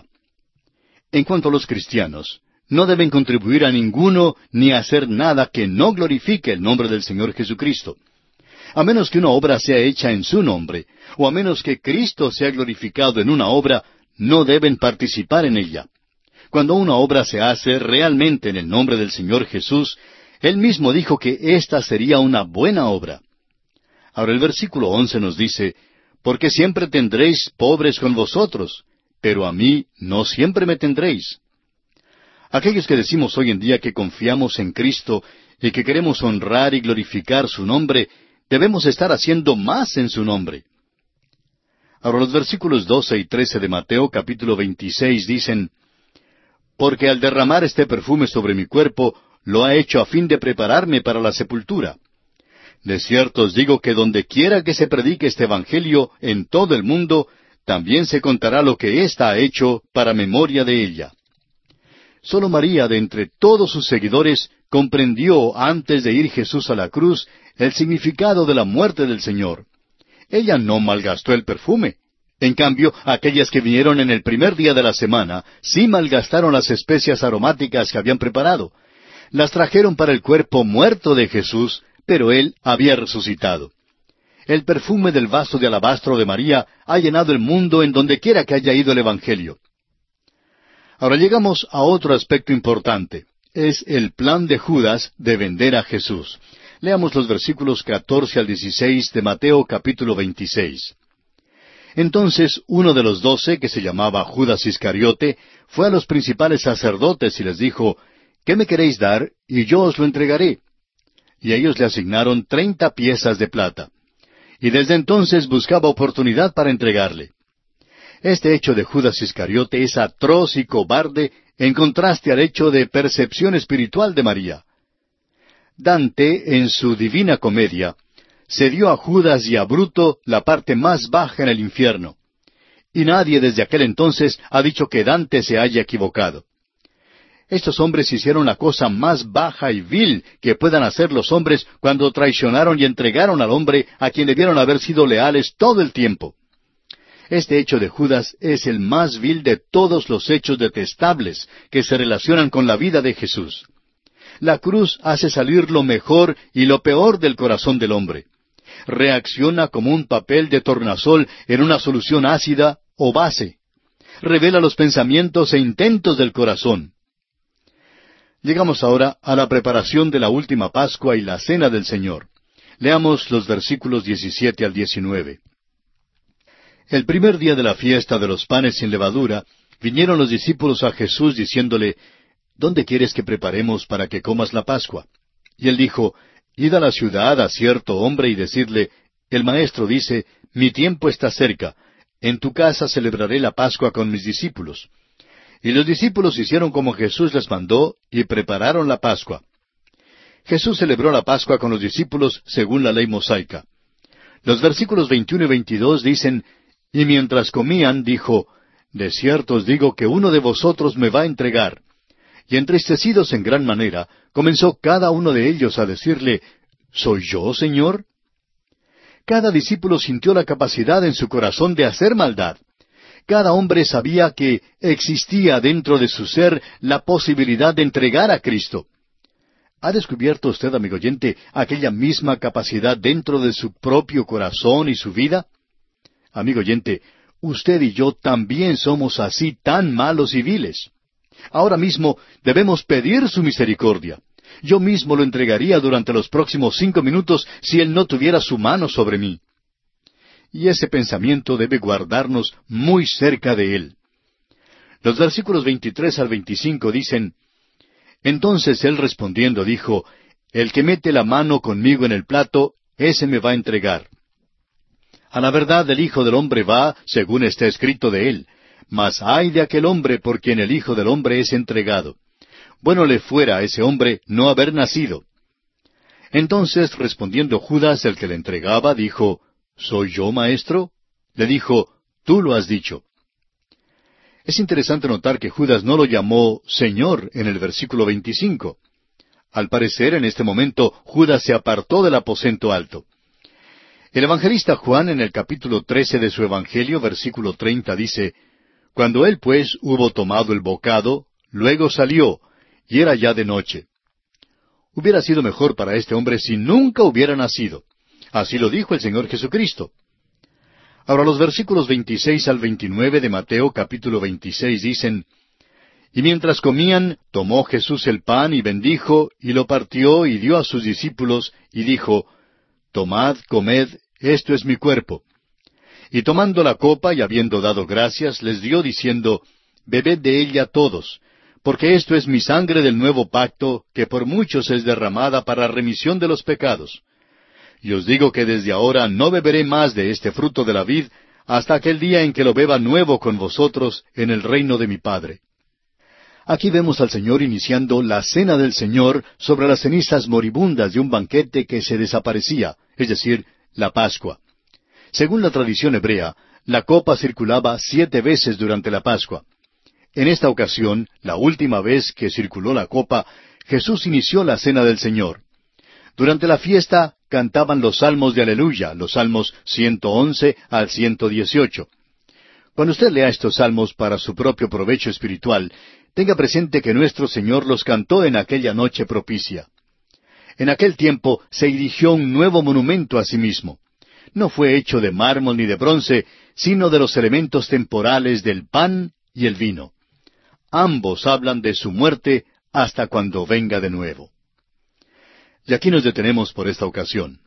En cuanto a los cristianos, no deben contribuir a ninguno ni hacer nada que no glorifique el nombre del Señor Jesucristo. A menos que una obra sea hecha en su nombre, o a menos que Cristo sea glorificado en una obra, no deben participar en ella. Cuando una obra se hace realmente en el nombre del Señor Jesús, Él mismo dijo que esta sería una buena obra. Ahora el versículo once nos dice, porque siempre tendréis pobres con vosotros, pero a mí no siempre me tendréis. Aquellos que decimos hoy en día que confiamos en Cristo y que queremos honrar y glorificar su nombre, debemos estar haciendo más en su nombre. Ahora los versículos doce y trece de Mateo capítulo veintiséis dicen, porque al derramar este perfume sobre mi cuerpo, lo ha hecho a fin de prepararme para la sepultura. De cierto os digo que donde quiera que se predique este Evangelio en todo el mundo, también se contará lo que ésta ha hecho para memoria de ella. Solo María, de entre todos sus seguidores, comprendió antes de ir Jesús a la cruz el significado de la muerte del Señor. Ella no malgastó el perfume. En cambio, aquellas que vinieron en el primer día de la semana, sí malgastaron las especias aromáticas que habían preparado. Las trajeron para el cuerpo muerto de Jesús, pero Él había resucitado. El perfume del vaso de alabastro de María ha llenado el mundo en donde quiera que haya ido el Evangelio. Ahora llegamos a otro aspecto importante. Es el plan de Judas de vender a Jesús. Leamos los versículos catorce al dieciséis de Mateo capítulo veintiséis. Entonces uno de los doce, que se llamaba Judas Iscariote, fue a los principales sacerdotes y les dijo, ¿qué me queréis dar? Y yo os lo entregaré. Y ellos le asignaron treinta piezas de plata. Y desde entonces buscaba oportunidad para entregarle. Este hecho de Judas Iscariote es atroz y cobarde en contraste al hecho de percepción espiritual de María. Dante, en su Divina Comedia, cedió a Judas y a Bruto la parte más baja en el infierno. Y nadie desde aquel entonces ha dicho que Dante se haya equivocado. Estos hombres hicieron la cosa más baja y vil que puedan hacer los hombres cuando traicionaron y entregaron al hombre a quien debieron haber sido leales todo el tiempo. Este hecho de Judas es el más vil de todos los hechos detestables que se relacionan con la vida de Jesús. La cruz hace salir lo mejor y lo peor del corazón del hombre. Reacciona como un papel de tornasol en una solución ácida o base. Revela los pensamientos e intentos del corazón. Llegamos ahora a la preparación de la última Pascua y la Cena del Señor. Leamos los versículos diecisiete al diecinueve. El primer día de la fiesta de los panes sin levadura, vinieron los discípulos a Jesús diciéndole, ¿dónde quieres que preparemos para que comas la Pascua? Y él dijo, id a la ciudad a cierto hombre y decidle, el Maestro dice, mi tiempo está cerca, en tu casa celebraré la Pascua con mis discípulos. Y los discípulos hicieron como Jesús les mandó y prepararon la Pascua. Jesús celebró la Pascua con los discípulos según la ley mosaica. Los versículos veintiuno y veintidós dicen, y mientras comían, dijo, de cierto os digo que uno de vosotros me va a entregar. Y entristecidos en gran manera, comenzó cada uno de ellos a decirle, ¿soy yo, Señor? Cada discípulo sintió la capacidad en su corazón de hacer maldad. Cada hombre sabía que existía dentro de su ser la posibilidad de entregar a Cristo. ¿Ha descubierto usted, amigo oyente, aquella misma capacidad dentro de su propio corazón y su vida? Amigo oyente, usted y yo también somos así tan malos y viles. Ahora mismo debemos pedir su misericordia. Yo mismo lo entregaría durante los próximos cinco minutos si Él no tuviera su mano sobre mí. Y ese pensamiento debe guardarnos muy cerca de Él. Los versículos veintitrés al veinticinco dicen, entonces Él respondiendo dijo, el que mete la mano conmigo en el plato, ese me va a entregar. A la verdad el Hijo del Hombre va, según está escrito de Él, mas ay de aquel hombre por quien el Hijo del Hombre es entregado. Bueno le fuera a ese hombre no haber nacido. Entonces, respondiendo Judas, el que le entregaba, dijo, ¿soy yo, maestro? Le dijo, tú lo has dicho. Es interesante notar que Judas no lo llamó Señor en el versículo veinticinco. Al parecer, en este momento, Judas se apartó del aposento alto. El evangelista Juan, en el capítulo trece de su Evangelio, versículo treinta, dice, cuando él pues hubo tomado el bocado, luego salió, y era ya de noche. Hubiera sido mejor para este hombre si nunca hubiera nacido. Así lo dijo el Señor Jesucristo. Ahora los versículos veintiséis al veintinueve de Mateo capítulo veintiséis dicen, y mientras comían, tomó Jesús el pan y bendijo, y lo partió y dio a sus discípulos, y dijo, tomad, comed, esto es mi cuerpo. Y tomando la copa y habiendo dado gracias, les dio diciendo, bebed de ella todos, porque esto es mi sangre del nuevo pacto, que por muchos es derramada para remisión de los pecados. Y os digo que desde ahora no beberé más de este fruto de la vid, hasta aquel día en que lo beba nuevo con vosotros en el reino de mi Padre. Aquí vemos al Señor iniciando la cena del Señor sobre las cenizas moribundas de un banquete que se desaparecía, es decir, la Pascua. Según la tradición hebrea, la copa circulaba siete veces durante la Pascua. En esta ocasión, la última vez que circuló la copa, Jesús inició la cena del Señor. Durante la fiesta cantaban los salmos de Aleluya, los salmos ciento once al ciento dieciocho. Cuando usted lea estos salmos para su propio provecho espiritual, tenga presente que nuestro Señor los cantó en aquella noche propicia. En aquel tiempo se erigió un nuevo monumento a sí mismo. No fue hecho de mármol ni de bronce, sino de los elementos temporales del pan y el vino. Ambos hablan de su muerte hasta cuando venga de nuevo. Y aquí nos detenemos por esta ocasión.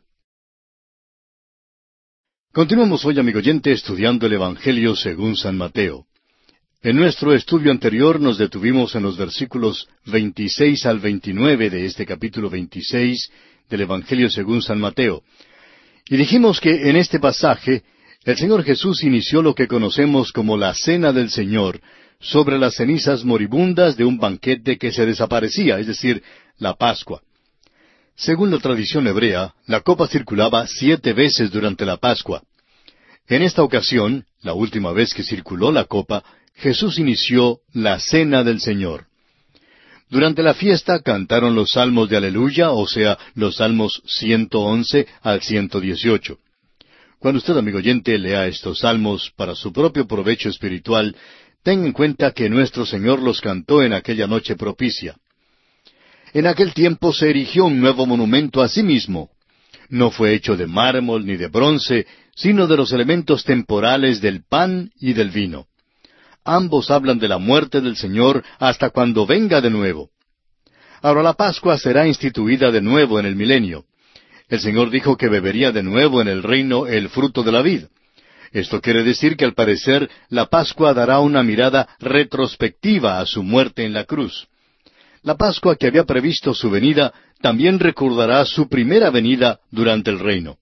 Continuamos hoy, amigo oyente, estudiando el Evangelio según San Mateo. En nuestro estudio anterior nos detuvimos en los versículos veintiséis al veintinueve de este capítulo veintiséis del Evangelio según San Mateo. Y dijimos que en este pasaje el Señor Jesús inició lo que conocemos como la Cena del Señor sobre las cenizas moribundas de un banquete que se desaparecía, es decir, la Pascua. Según la tradición hebrea, la copa circulaba siete veces durante la Pascua. En esta ocasión, la última vez que circuló la copa, Jesús inició la Cena del Señor. Durante la fiesta cantaron los salmos de Aleluya, o sea, los salmos ciento once al ciento dieciocho. Cuando usted, amigo oyente, lea estos salmos para su propio provecho espiritual, ten en cuenta que nuestro Señor los cantó en aquella noche propicia. En aquel tiempo se erigió un nuevo monumento a sí mismo. No fue hecho de mármol ni de bronce, sino de los elementos temporales del pan y del vino. Ambos hablan de la muerte del Señor hasta cuando venga de nuevo. Ahora la Pascua será instituida de nuevo en el milenio. El Señor dijo que bebería de nuevo en el reino el fruto de la vid. Esto quiere decir que al parecer la Pascua dará una mirada retrospectiva a su muerte en la cruz. La Pascua que había previsto su venida también recordará su primera venida durante el reino.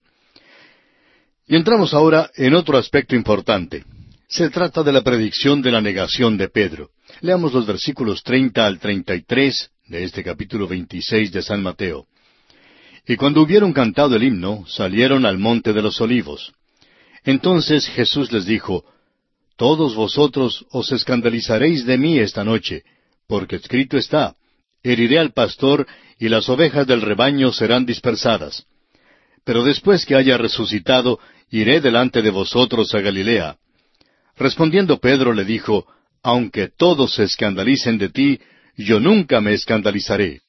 Y entramos ahora en otro aspecto importante. Se trata de la predicción de la negación de Pedro. Leamos los versículos treinta al treinta y tres de este capítulo veintiséis de San Mateo. Y cuando hubieron cantado el himno, salieron al monte de los olivos. Entonces Jesús les dijo, Todos vosotros os escandalizaréis de mí esta noche, porque escrito está, heriré al pastor, y las ovejas del rebaño serán dispersadas. Pero después que haya resucitado, iré delante de vosotros a Galilea. Respondiendo Pedro le dijo, Aunque todos se escandalicen de ti, yo nunca me escandalizaré.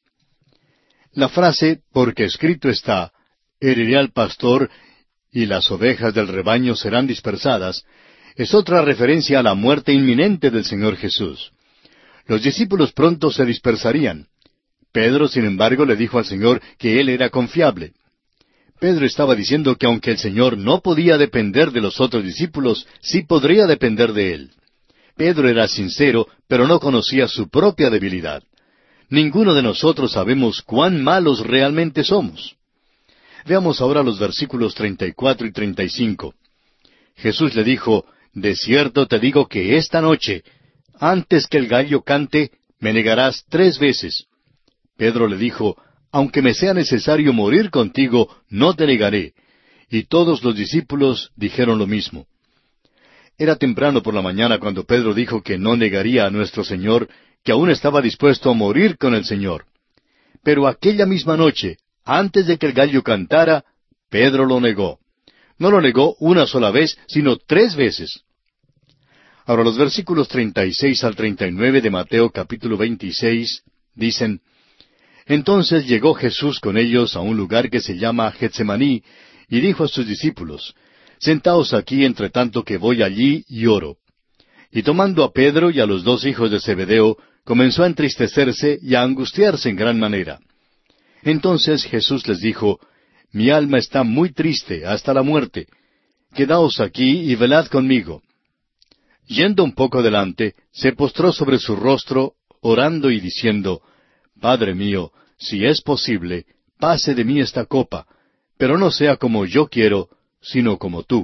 La frase, porque escrito está, heriré al pastor, y las ovejas del rebaño serán dispersadas, es otra referencia a la muerte inminente del Señor Jesús. Los discípulos pronto se dispersarían. Pedro, sin embargo, le dijo al Señor que Él era confiable. Pedro estaba diciendo que aunque el Señor no podía depender de los otros discípulos, sí podría depender de Él. Pedro era sincero, pero no conocía su propia debilidad. Ninguno de nosotros sabemos cuán malos realmente somos. Veamos ahora los versículos treinta y cuatro y treinta y cinco. Jesús le dijo, De cierto te digo que esta noche, antes que el gallo cante, me negarás tres veces. Pedro le dijo, Aunque me sea necesario morir contigo, no te negaré. Y todos los discípulos dijeron lo mismo. Era temprano por la mañana cuando Pedro dijo que no negaría a nuestro Señor, que aún estaba dispuesto a morir con el Señor. Pero aquella misma noche, antes de que el gallo cantara, Pedro lo negó. No lo negó una sola vez, sino tres veces. Ahora los versículos treinta y seis al treinta y nueve de Mateo capítulo veintiséis dicen, Entonces llegó Jesús con ellos a un lugar que se llama Getsemaní, y dijo a sus discípulos, Sentaos aquí entre tanto que voy allí y oro. Y tomando a Pedro y a los dos hijos de Zebedeo, comenzó a entristecerse y a angustiarse en gran manera. Entonces Jesús les dijo, Mi alma está muy triste hasta la muerte. Quedaos aquí y velad conmigo. Yendo un poco adelante, se postró sobre su rostro, orando y diciendo, Padre mío, si es posible, pase de mí esta copa, pero no sea como yo quiero, sino como tú.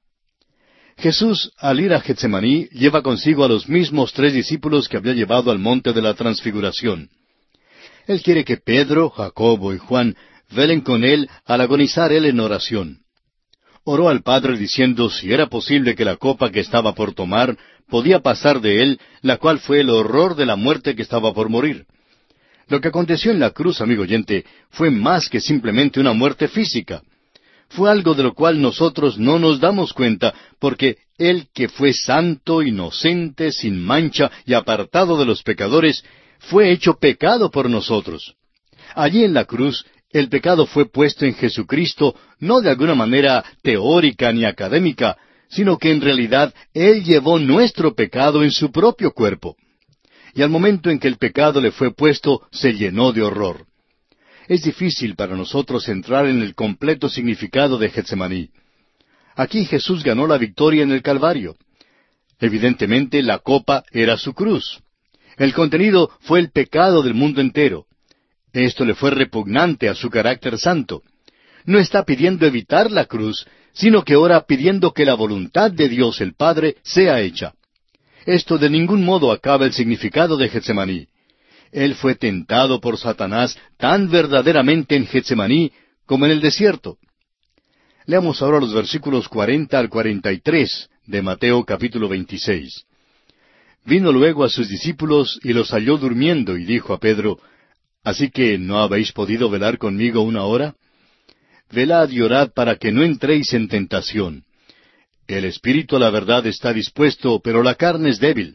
Jesús, al ir a Getsemaní, lleva consigo a los mismos tres discípulos que había llevado al monte de la Transfiguración. Él quiere que Pedro, Jacobo y Juan velen con él al agonizar él en oración. Oró al Padre diciendo si era posible que la copa que estaba por tomar podía pasar de él, la cual fue el horror de la muerte que estaba por morir. Lo que aconteció en la cruz, amigo oyente, fue más que simplemente una muerte física. Fue algo de lo cual nosotros no nos damos cuenta, porque Él que fue santo, inocente, sin mancha y apartado de los pecadores, fue hecho pecado por nosotros. Allí en la cruz, el pecado fue puesto en Jesucristo, no de alguna manera teórica ni académica, sino que en realidad Él llevó nuestro pecado en su propio cuerpo. Y al momento en que el pecado le fue puesto, se llenó de horror. Es difícil para nosotros entrar en el completo significado de Getsemaní. Aquí Jesús ganó la victoria en el Calvario. Evidentemente la copa era su cruz. El contenido fue el pecado del mundo entero. Esto le fue repugnante a su carácter santo. No está pidiendo evitar la cruz, sino que ora pidiendo que la voluntad de Dios el Padre sea hecha. Esto de ningún modo acaba el significado de Getsemaní. Él fue tentado por Satanás tan verdaderamente en Getsemaní como en el desierto. Leamos ahora los versículos cuarenta al cuarenta y tres de Mateo capítulo veintiséis. Vino luego a sus discípulos y los halló durmiendo y dijo a Pedro, ¿así que no habéis podido velar conmigo una hora? Velad y orad para que no entréis en tentación. El espíritu a la verdad está dispuesto, pero la carne es débil.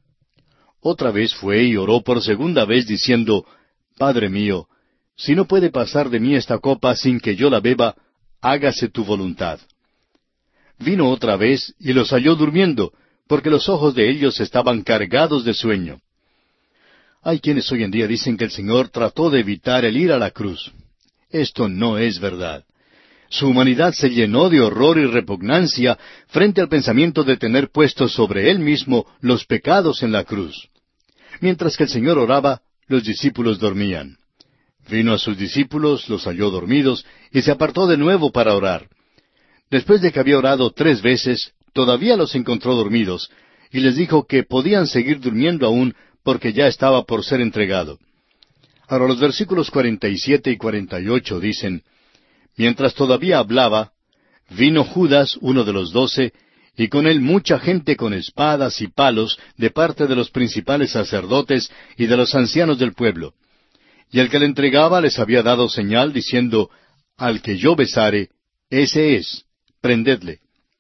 Otra vez fue y oró por segunda vez diciendo, Padre mío, si no puede pasar de mí esta copa sin que yo la beba, hágase tu voluntad. Vino otra vez y los halló durmiendo, porque los ojos de ellos estaban cargados de sueño. Hay quienes hoy en día dicen que el Señor trató de evitar el ir a la cruz. Esto no es verdad. Su humanidad se llenó de horror y repugnancia frente al pensamiento de tener puestos sobre Él mismo los pecados en la cruz. Mientras que el Señor oraba, los discípulos dormían. Vino a sus discípulos, los halló dormidos, y se apartó de nuevo para orar. Después de que había orado tres veces, todavía los encontró dormidos, y les dijo que podían seguir durmiendo aún porque ya estaba por ser entregado. Ahora los versículos cuarenta y siete y cuarenta y ocho dicen, Mientras todavía hablaba, vino Judas, uno de los doce, y con él mucha gente con espadas y palos de parte de los principales sacerdotes y de los ancianos del pueblo. Y el que le entregaba les había dado señal diciendo, Al que yo besare, ese es, prendedle.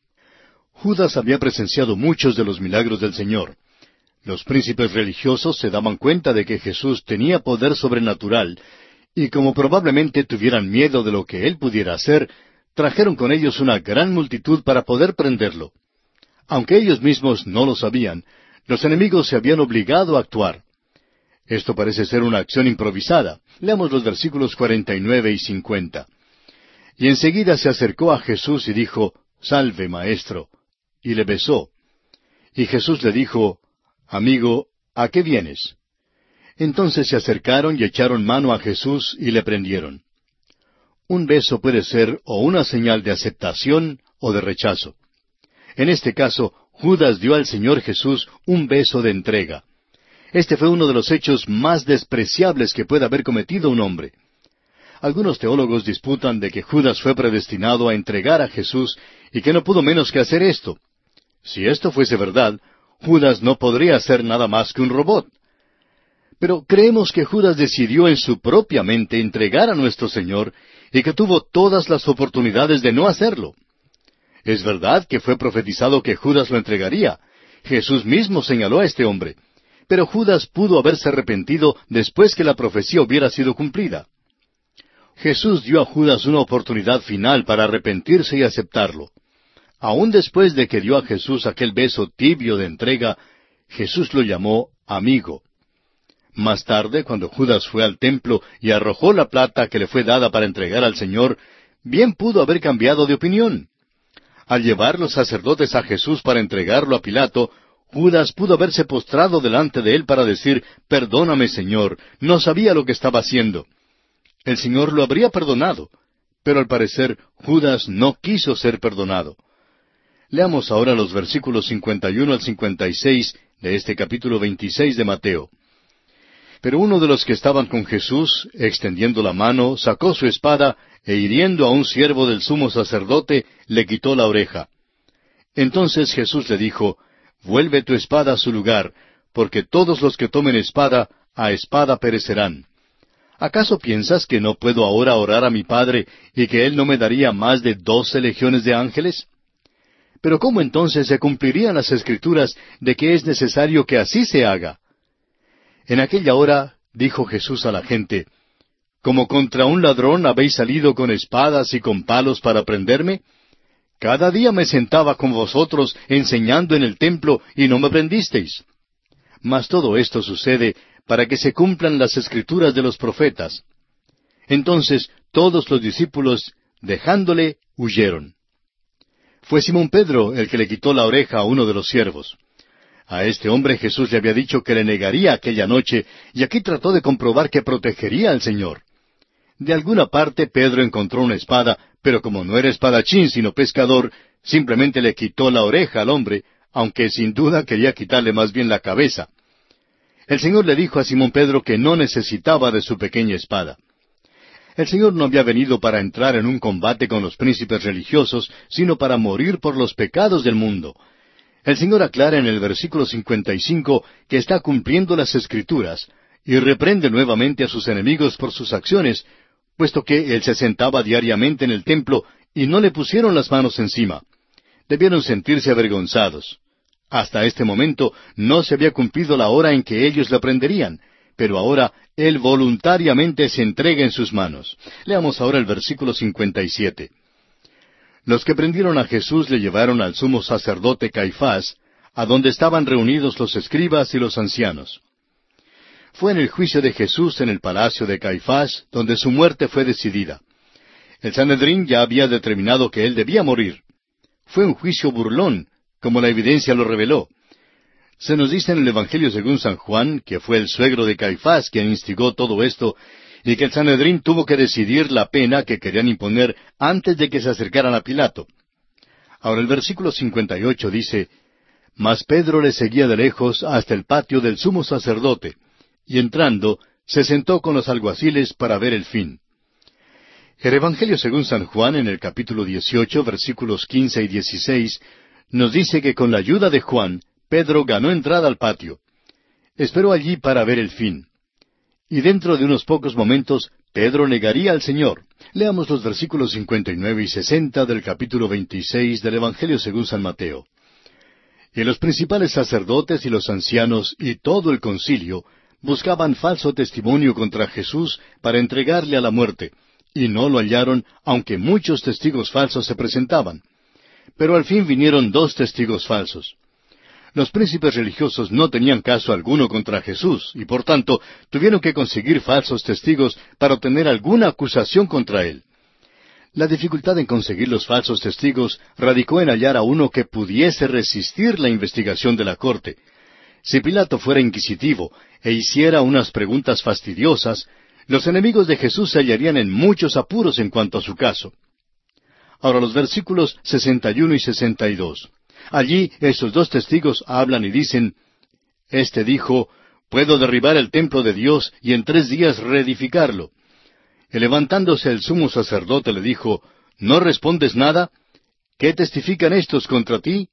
Judas había presenciado muchos de los milagros del Señor. Los príncipes religiosos se daban cuenta de que Jesús tenía poder sobrenatural, y como probablemente tuvieran miedo de lo que Él pudiera hacer, trajeron con ellos una gran multitud para poder prenderlo. Aunque ellos mismos no lo sabían, los enemigos se habían obligado a actuar. Esto parece ser una acción improvisada. Leamos los versículos cuarenta y nueve y cincuenta. Y enseguida se acercó a Jesús y dijo, Salve, Maestro, y le besó. Y Jesús le dijo, Amigo, ¿a qué vienes? Entonces se acercaron y echaron mano a Jesús y le prendieron. Un beso puede ser o una señal de aceptación o de rechazo. En este caso, Judas dio al Señor Jesús un beso de entrega. Este fue uno de los hechos más despreciables que puede haber cometido un hombre. Algunos teólogos disputan de que Judas fue predestinado a entregar a Jesús y que no pudo menos que hacer esto. Si esto fuese verdad, Judas no podría ser nada más que un robot. Pero creemos que Judas decidió en su propia mente entregar a nuestro Señor y que tuvo todas las oportunidades de no hacerlo. Es verdad que fue profetizado que Judas lo entregaría. Jesús mismo señaló a este hombre. Pero Judas pudo haberse arrepentido después que la profecía hubiera sido cumplida. Jesús dio a Judas una oportunidad final para arrepentirse y aceptarlo. Aún después de que dio a Jesús aquel beso tibio de entrega, Jesús lo llamó amigo. Más tarde, cuando Judas fue al templo y arrojó la plata que le fue dada para entregar al Señor, bien pudo haber cambiado de opinión. Al llevar los sacerdotes a Jesús para entregarlo a Pilato, Judas pudo haberse postrado delante de él para decir, Perdóname, Señor, no sabía lo que estaba haciendo. El Señor lo habría perdonado, pero al parecer Judas no quiso ser perdonado. Leamos ahora los versículos cincuenta y uno al cincuenta y seis de este capítulo veintiséis de Mateo. Pero uno de los que estaban con Jesús, extendiendo la mano, sacó su espada, e hiriendo a un siervo del sumo sacerdote, le quitó la oreja. Entonces Jesús le dijo, Vuelve tu espada a su lugar, porque todos los que tomen espada, a espada perecerán. ¿Acaso piensas que no puedo ahora orar a mi Padre, y que Él no me daría más de doce legiones de ángeles? Pero ¿cómo entonces se cumplirían las Escrituras de que es necesario que así se haga? En aquella hora dijo Jesús a la gente, ¿Como contra un ladrón habéis salido con espadas y con palos para prenderme? Cada día me sentaba con vosotros enseñando en el templo y no me prendisteis. Mas todo esto sucede para que se cumplan las Escrituras de los profetas. Entonces todos los discípulos, dejándole, huyeron. Fue Simón Pedro el que le quitó la oreja a uno de los siervos. A este hombre Jesús le había dicho que le negaría aquella noche, y aquí trató de comprobar que protegería al Señor. De alguna parte Pedro encontró una espada, pero como no era espadachín sino pescador, simplemente le quitó la oreja al hombre, aunque sin duda quería quitarle más bien la cabeza. El Señor le dijo a Simón Pedro que no necesitaba de su pequeña espada. El Señor no había venido para entrar en un combate con los príncipes religiosos, sino para morir por los pecados del mundo. El Señor aclara en el versículo cincuenta y cinco que está cumpliendo las Escrituras, y reprende nuevamente a sus enemigos por sus acciones, puesto que Él se sentaba diariamente en el templo y no le pusieron las manos encima. Debieron sentirse avergonzados. Hasta este momento no se había cumplido la hora en que ellos le prenderían, pero ahora Él voluntariamente se entrega en sus manos. Leamos ahora el versículo cincuenta y siete. Los que prendieron a Jesús le llevaron al sumo sacerdote Caifás, a donde estaban reunidos los escribas y los ancianos. Fue en el juicio de Jesús en el palacio de Caifás donde su muerte fue decidida. El Sanedrín ya había determinado que él debía morir. Fue un juicio burlón, como la evidencia lo reveló. Se nos dice en el Evangelio según San Juan que fue el suegro de Caifás quien instigó todo esto, y que el Sanedrín tuvo que decidir la pena que querían imponer antes de que se acercaran a Pilato. Ahora el versículo cincuenta y ocho dice, Mas Pedro le seguía de lejos hasta el patio del sumo sacerdote, y entrando, se sentó con los alguaciles para ver el fin. El Evangelio según San Juan, en el capítulo dieciocho, versículos quince y dieciséis, nos dice que con la ayuda de Juan, Pedro ganó entrada al patio. Esperó allí para ver el fin. Y dentro de unos pocos momentos, Pedro negaría al Señor. Leamos los versículos cincuenta y nueve y sesenta del capítulo veintiséis del Evangelio según San Mateo. Y los principales sacerdotes y los ancianos y todo el concilio buscaban falso testimonio contra Jesús para entregarle a la muerte, y no lo hallaron, aunque muchos testigos falsos se presentaban. Pero al fin vinieron dos testigos falsos. Los príncipes religiosos no tenían caso alguno contra Jesús, y por tanto tuvieron que conseguir falsos testigos para obtener alguna acusación contra él. La dificultad en conseguir los falsos testigos radicó en hallar a uno que pudiese resistir la investigación de la corte. Si Pilato fuera inquisitivo e hiciera unas preguntas fastidiosas, los enemigos de Jesús se hallarían en muchos apuros en cuanto a su caso. Ahora los versículos sesenta y uno y sesenta y dos. Allí estos dos testigos hablan y dicen, Este dijo, Puedo derribar el templo de Dios y en tres días reedificarlo. Y levantándose el sumo sacerdote le dijo, ¿No respondes nada? ¿Qué testifican estos contra ti?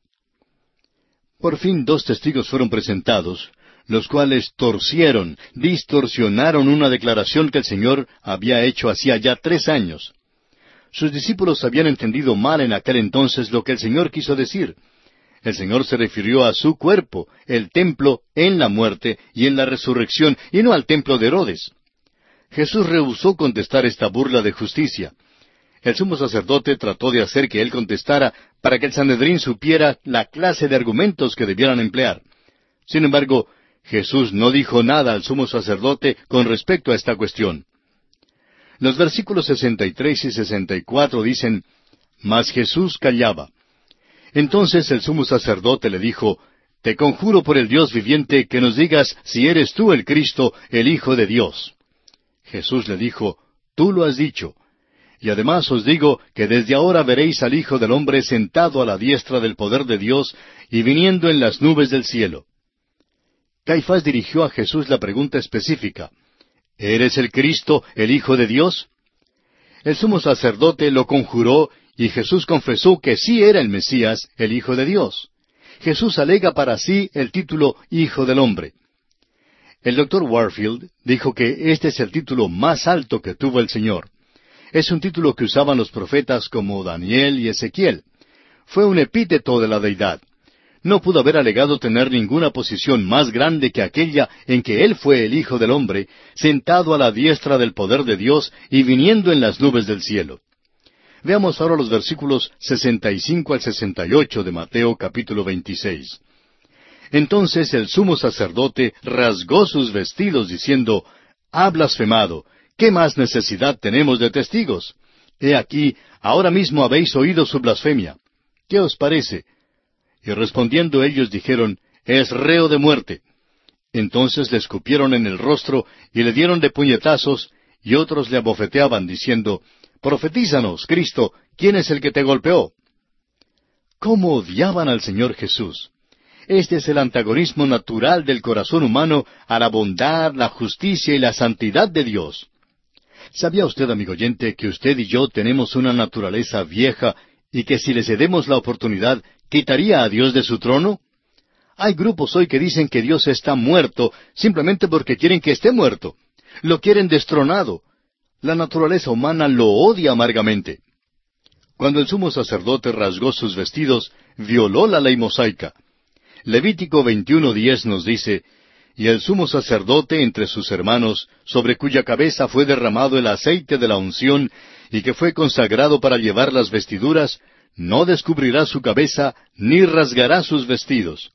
Por fin dos testigos fueron presentados, los cuales torcieron, distorsionaron una declaración que el Señor había hecho hacía ya tres años. Sus discípulos habían entendido mal en aquel entonces lo que el Señor quiso decir. El Señor se refirió a su cuerpo, el templo, en la muerte y en la resurrección, y no al templo de Herodes. Jesús rehusó contestar esta burla de justicia. El sumo sacerdote trató de hacer que él contestara para que el Sanedrín supiera la clase de argumentos que debieran emplear. Sin embargo, Jesús no dijo nada al sumo sacerdote con respecto a esta cuestión. Los versículos sesenta y tres y sesenta y cuatro dicen, Mas Jesús callaba. Entonces el sumo sacerdote le dijo, Te conjuro por el Dios viviente que nos digas si eres tú el Cristo, el Hijo de Dios. Jesús le dijo, Tú lo has dicho. Y además os digo que desde ahora veréis al Hijo del Hombre sentado a la diestra del poder de Dios y viniendo en las nubes del cielo. Caifás dirigió a Jesús la pregunta específica, ¿Eres el Cristo, el Hijo de Dios? El sumo sacerdote lo conjuró y Jesús confesó que sí era el Mesías, el Hijo de Dios. Jesús alega para sí el título Hijo del Hombre. El doctor Warfield dijo que este es el título más alto que tuvo el Señor. Es un título que usaban los profetas como Daniel y Ezequiel. Fue un epíteto de la deidad. No pudo haber alegado tener ninguna posición más grande que aquella en que Él fue el Hijo del Hombre, sentado a la diestra del poder de Dios y viniendo en las nubes del cielo. Veamos ahora los versículos sesenta y cinco al sesenta y ocho de Mateo capítulo veintiséis. Entonces el sumo sacerdote rasgó sus vestidos diciendo, Ha blasfemado, ¿Qué más necesidad tenemos de testigos? He aquí, ahora mismo habéis oído su blasfemia. ¿Qué os parece? Y respondiendo ellos dijeron, es reo de muerte. Entonces le escupieron en el rostro y le dieron de puñetazos, y otros le abofeteaban, diciendo, Profetízanos, Cristo, ¿quién es el que te golpeó? ¿Cómo odiaban al Señor Jesús? Este es el antagonismo natural del corazón humano a la bondad, la justicia y la santidad de Dios. ¿Sabía usted, amigo oyente, que usted y yo tenemos una naturaleza vieja y que si le cedemos la oportunidad, quitaría a Dios de su trono? Hay grupos hoy que dicen que Dios está muerto simplemente porque quieren que esté muerto. Lo quieren destronado. La naturaleza humana lo odia amargamente. Cuando el sumo sacerdote rasgó sus vestidos, violó la ley mosaica. Levítico veintiuno diez nos dice, y el sumo sacerdote entre sus hermanos, sobre cuya cabeza fue derramado el aceite de la unción, y que fue consagrado para llevar las vestiduras, no descubrirá su cabeza, ni rasgará sus vestidos.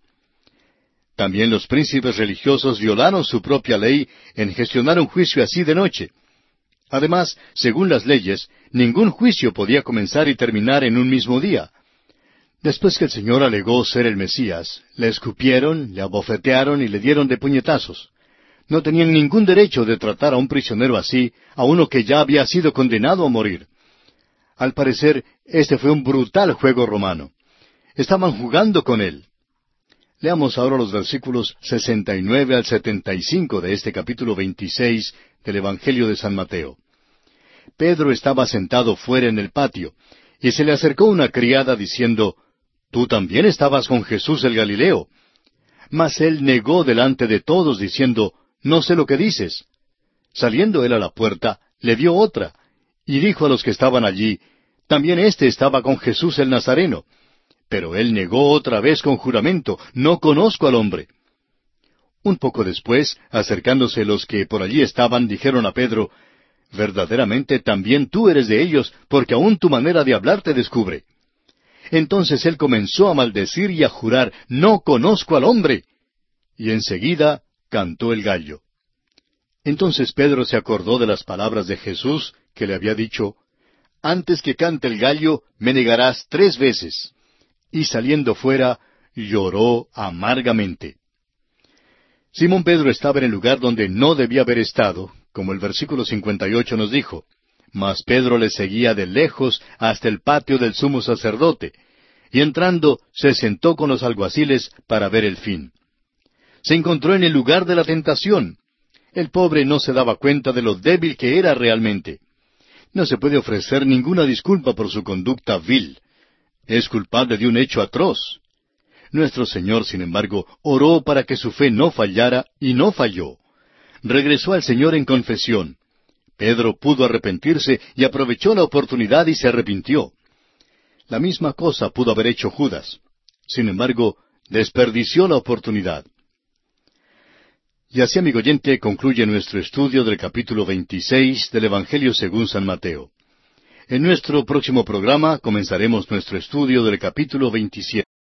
También los príncipes religiosos violaron su propia ley en gestionar un juicio así de noche. Además, según las leyes, ningún juicio podía comenzar y terminar en un mismo día. Después que el Señor alegó ser el Mesías, le escupieron, le abofetearon y le dieron de puñetazos. No tenían ningún derecho de tratar a un prisionero así, a uno que ya había sido condenado a morir. Al parecer, este fue un brutal juego romano. Estaban jugando con él. Leamos ahora los versículos sesenta y nueve al setenta y cinco de este capítulo veintiséis del Evangelio de San Mateo. Pedro estaba sentado fuera en el patio, y se le acercó una criada diciendo, «Tú también estabas con Jesús el Galileo». Mas él negó delante de todos, diciendo, «No sé lo que dices». Saliendo él a la puerta, le vio otra, y dijo a los que estaban allí, «También éste estaba con Jesús el Nazareno». Pero él negó otra vez con juramento, «No conozco al hombre». Un poco después, acercándose los que por allí estaban, dijeron a Pedro, «Verdaderamente también tú eres de ellos, porque aún tu manera de hablar te descubre». Entonces él comenzó a maldecir y a jurar, «No conozco al hombre». Y enseguida cantó el gallo. Entonces Pedro se acordó de las palabras de Jesús, que le había dicho, «Antes que cante el gallo, me negarás tres veces». Y saliendo fuera, lloró amargamente. Simón Pedro estaba en el lugar donde no debía haber estado, como el versículo cincuenta y ocho nos dijo, mas Pedro le seguía de lejos hasta el patio del sumo sacerdote, y entrando se sentó con los alguaciles para ver el fin. Se encontró en el lugar de la tentación. El pobre no se daba cuenta de lo débil que era realmente. No se puede ofrecer ninguna disculpa por su conducta vil. Es culpable de un hecho atroz. Nuestro Señor, sin embargo, oró para que su fe no fallara, y no falló. Regresó al Señor en confesión. Pedro pudo arrepentirse y aprovechó la oportunidad y se arrepintió. La misma cosa pudo haber hecho Judas. Sin embargo, desperdició la oportunidad. Y así, amigo oyente, concluye nuestro estudio del capítulo veintiséis del Evangelio según San Mateo. En nuestro próximo programa comenzaremos nuestro estudio del capítulo veintisiete.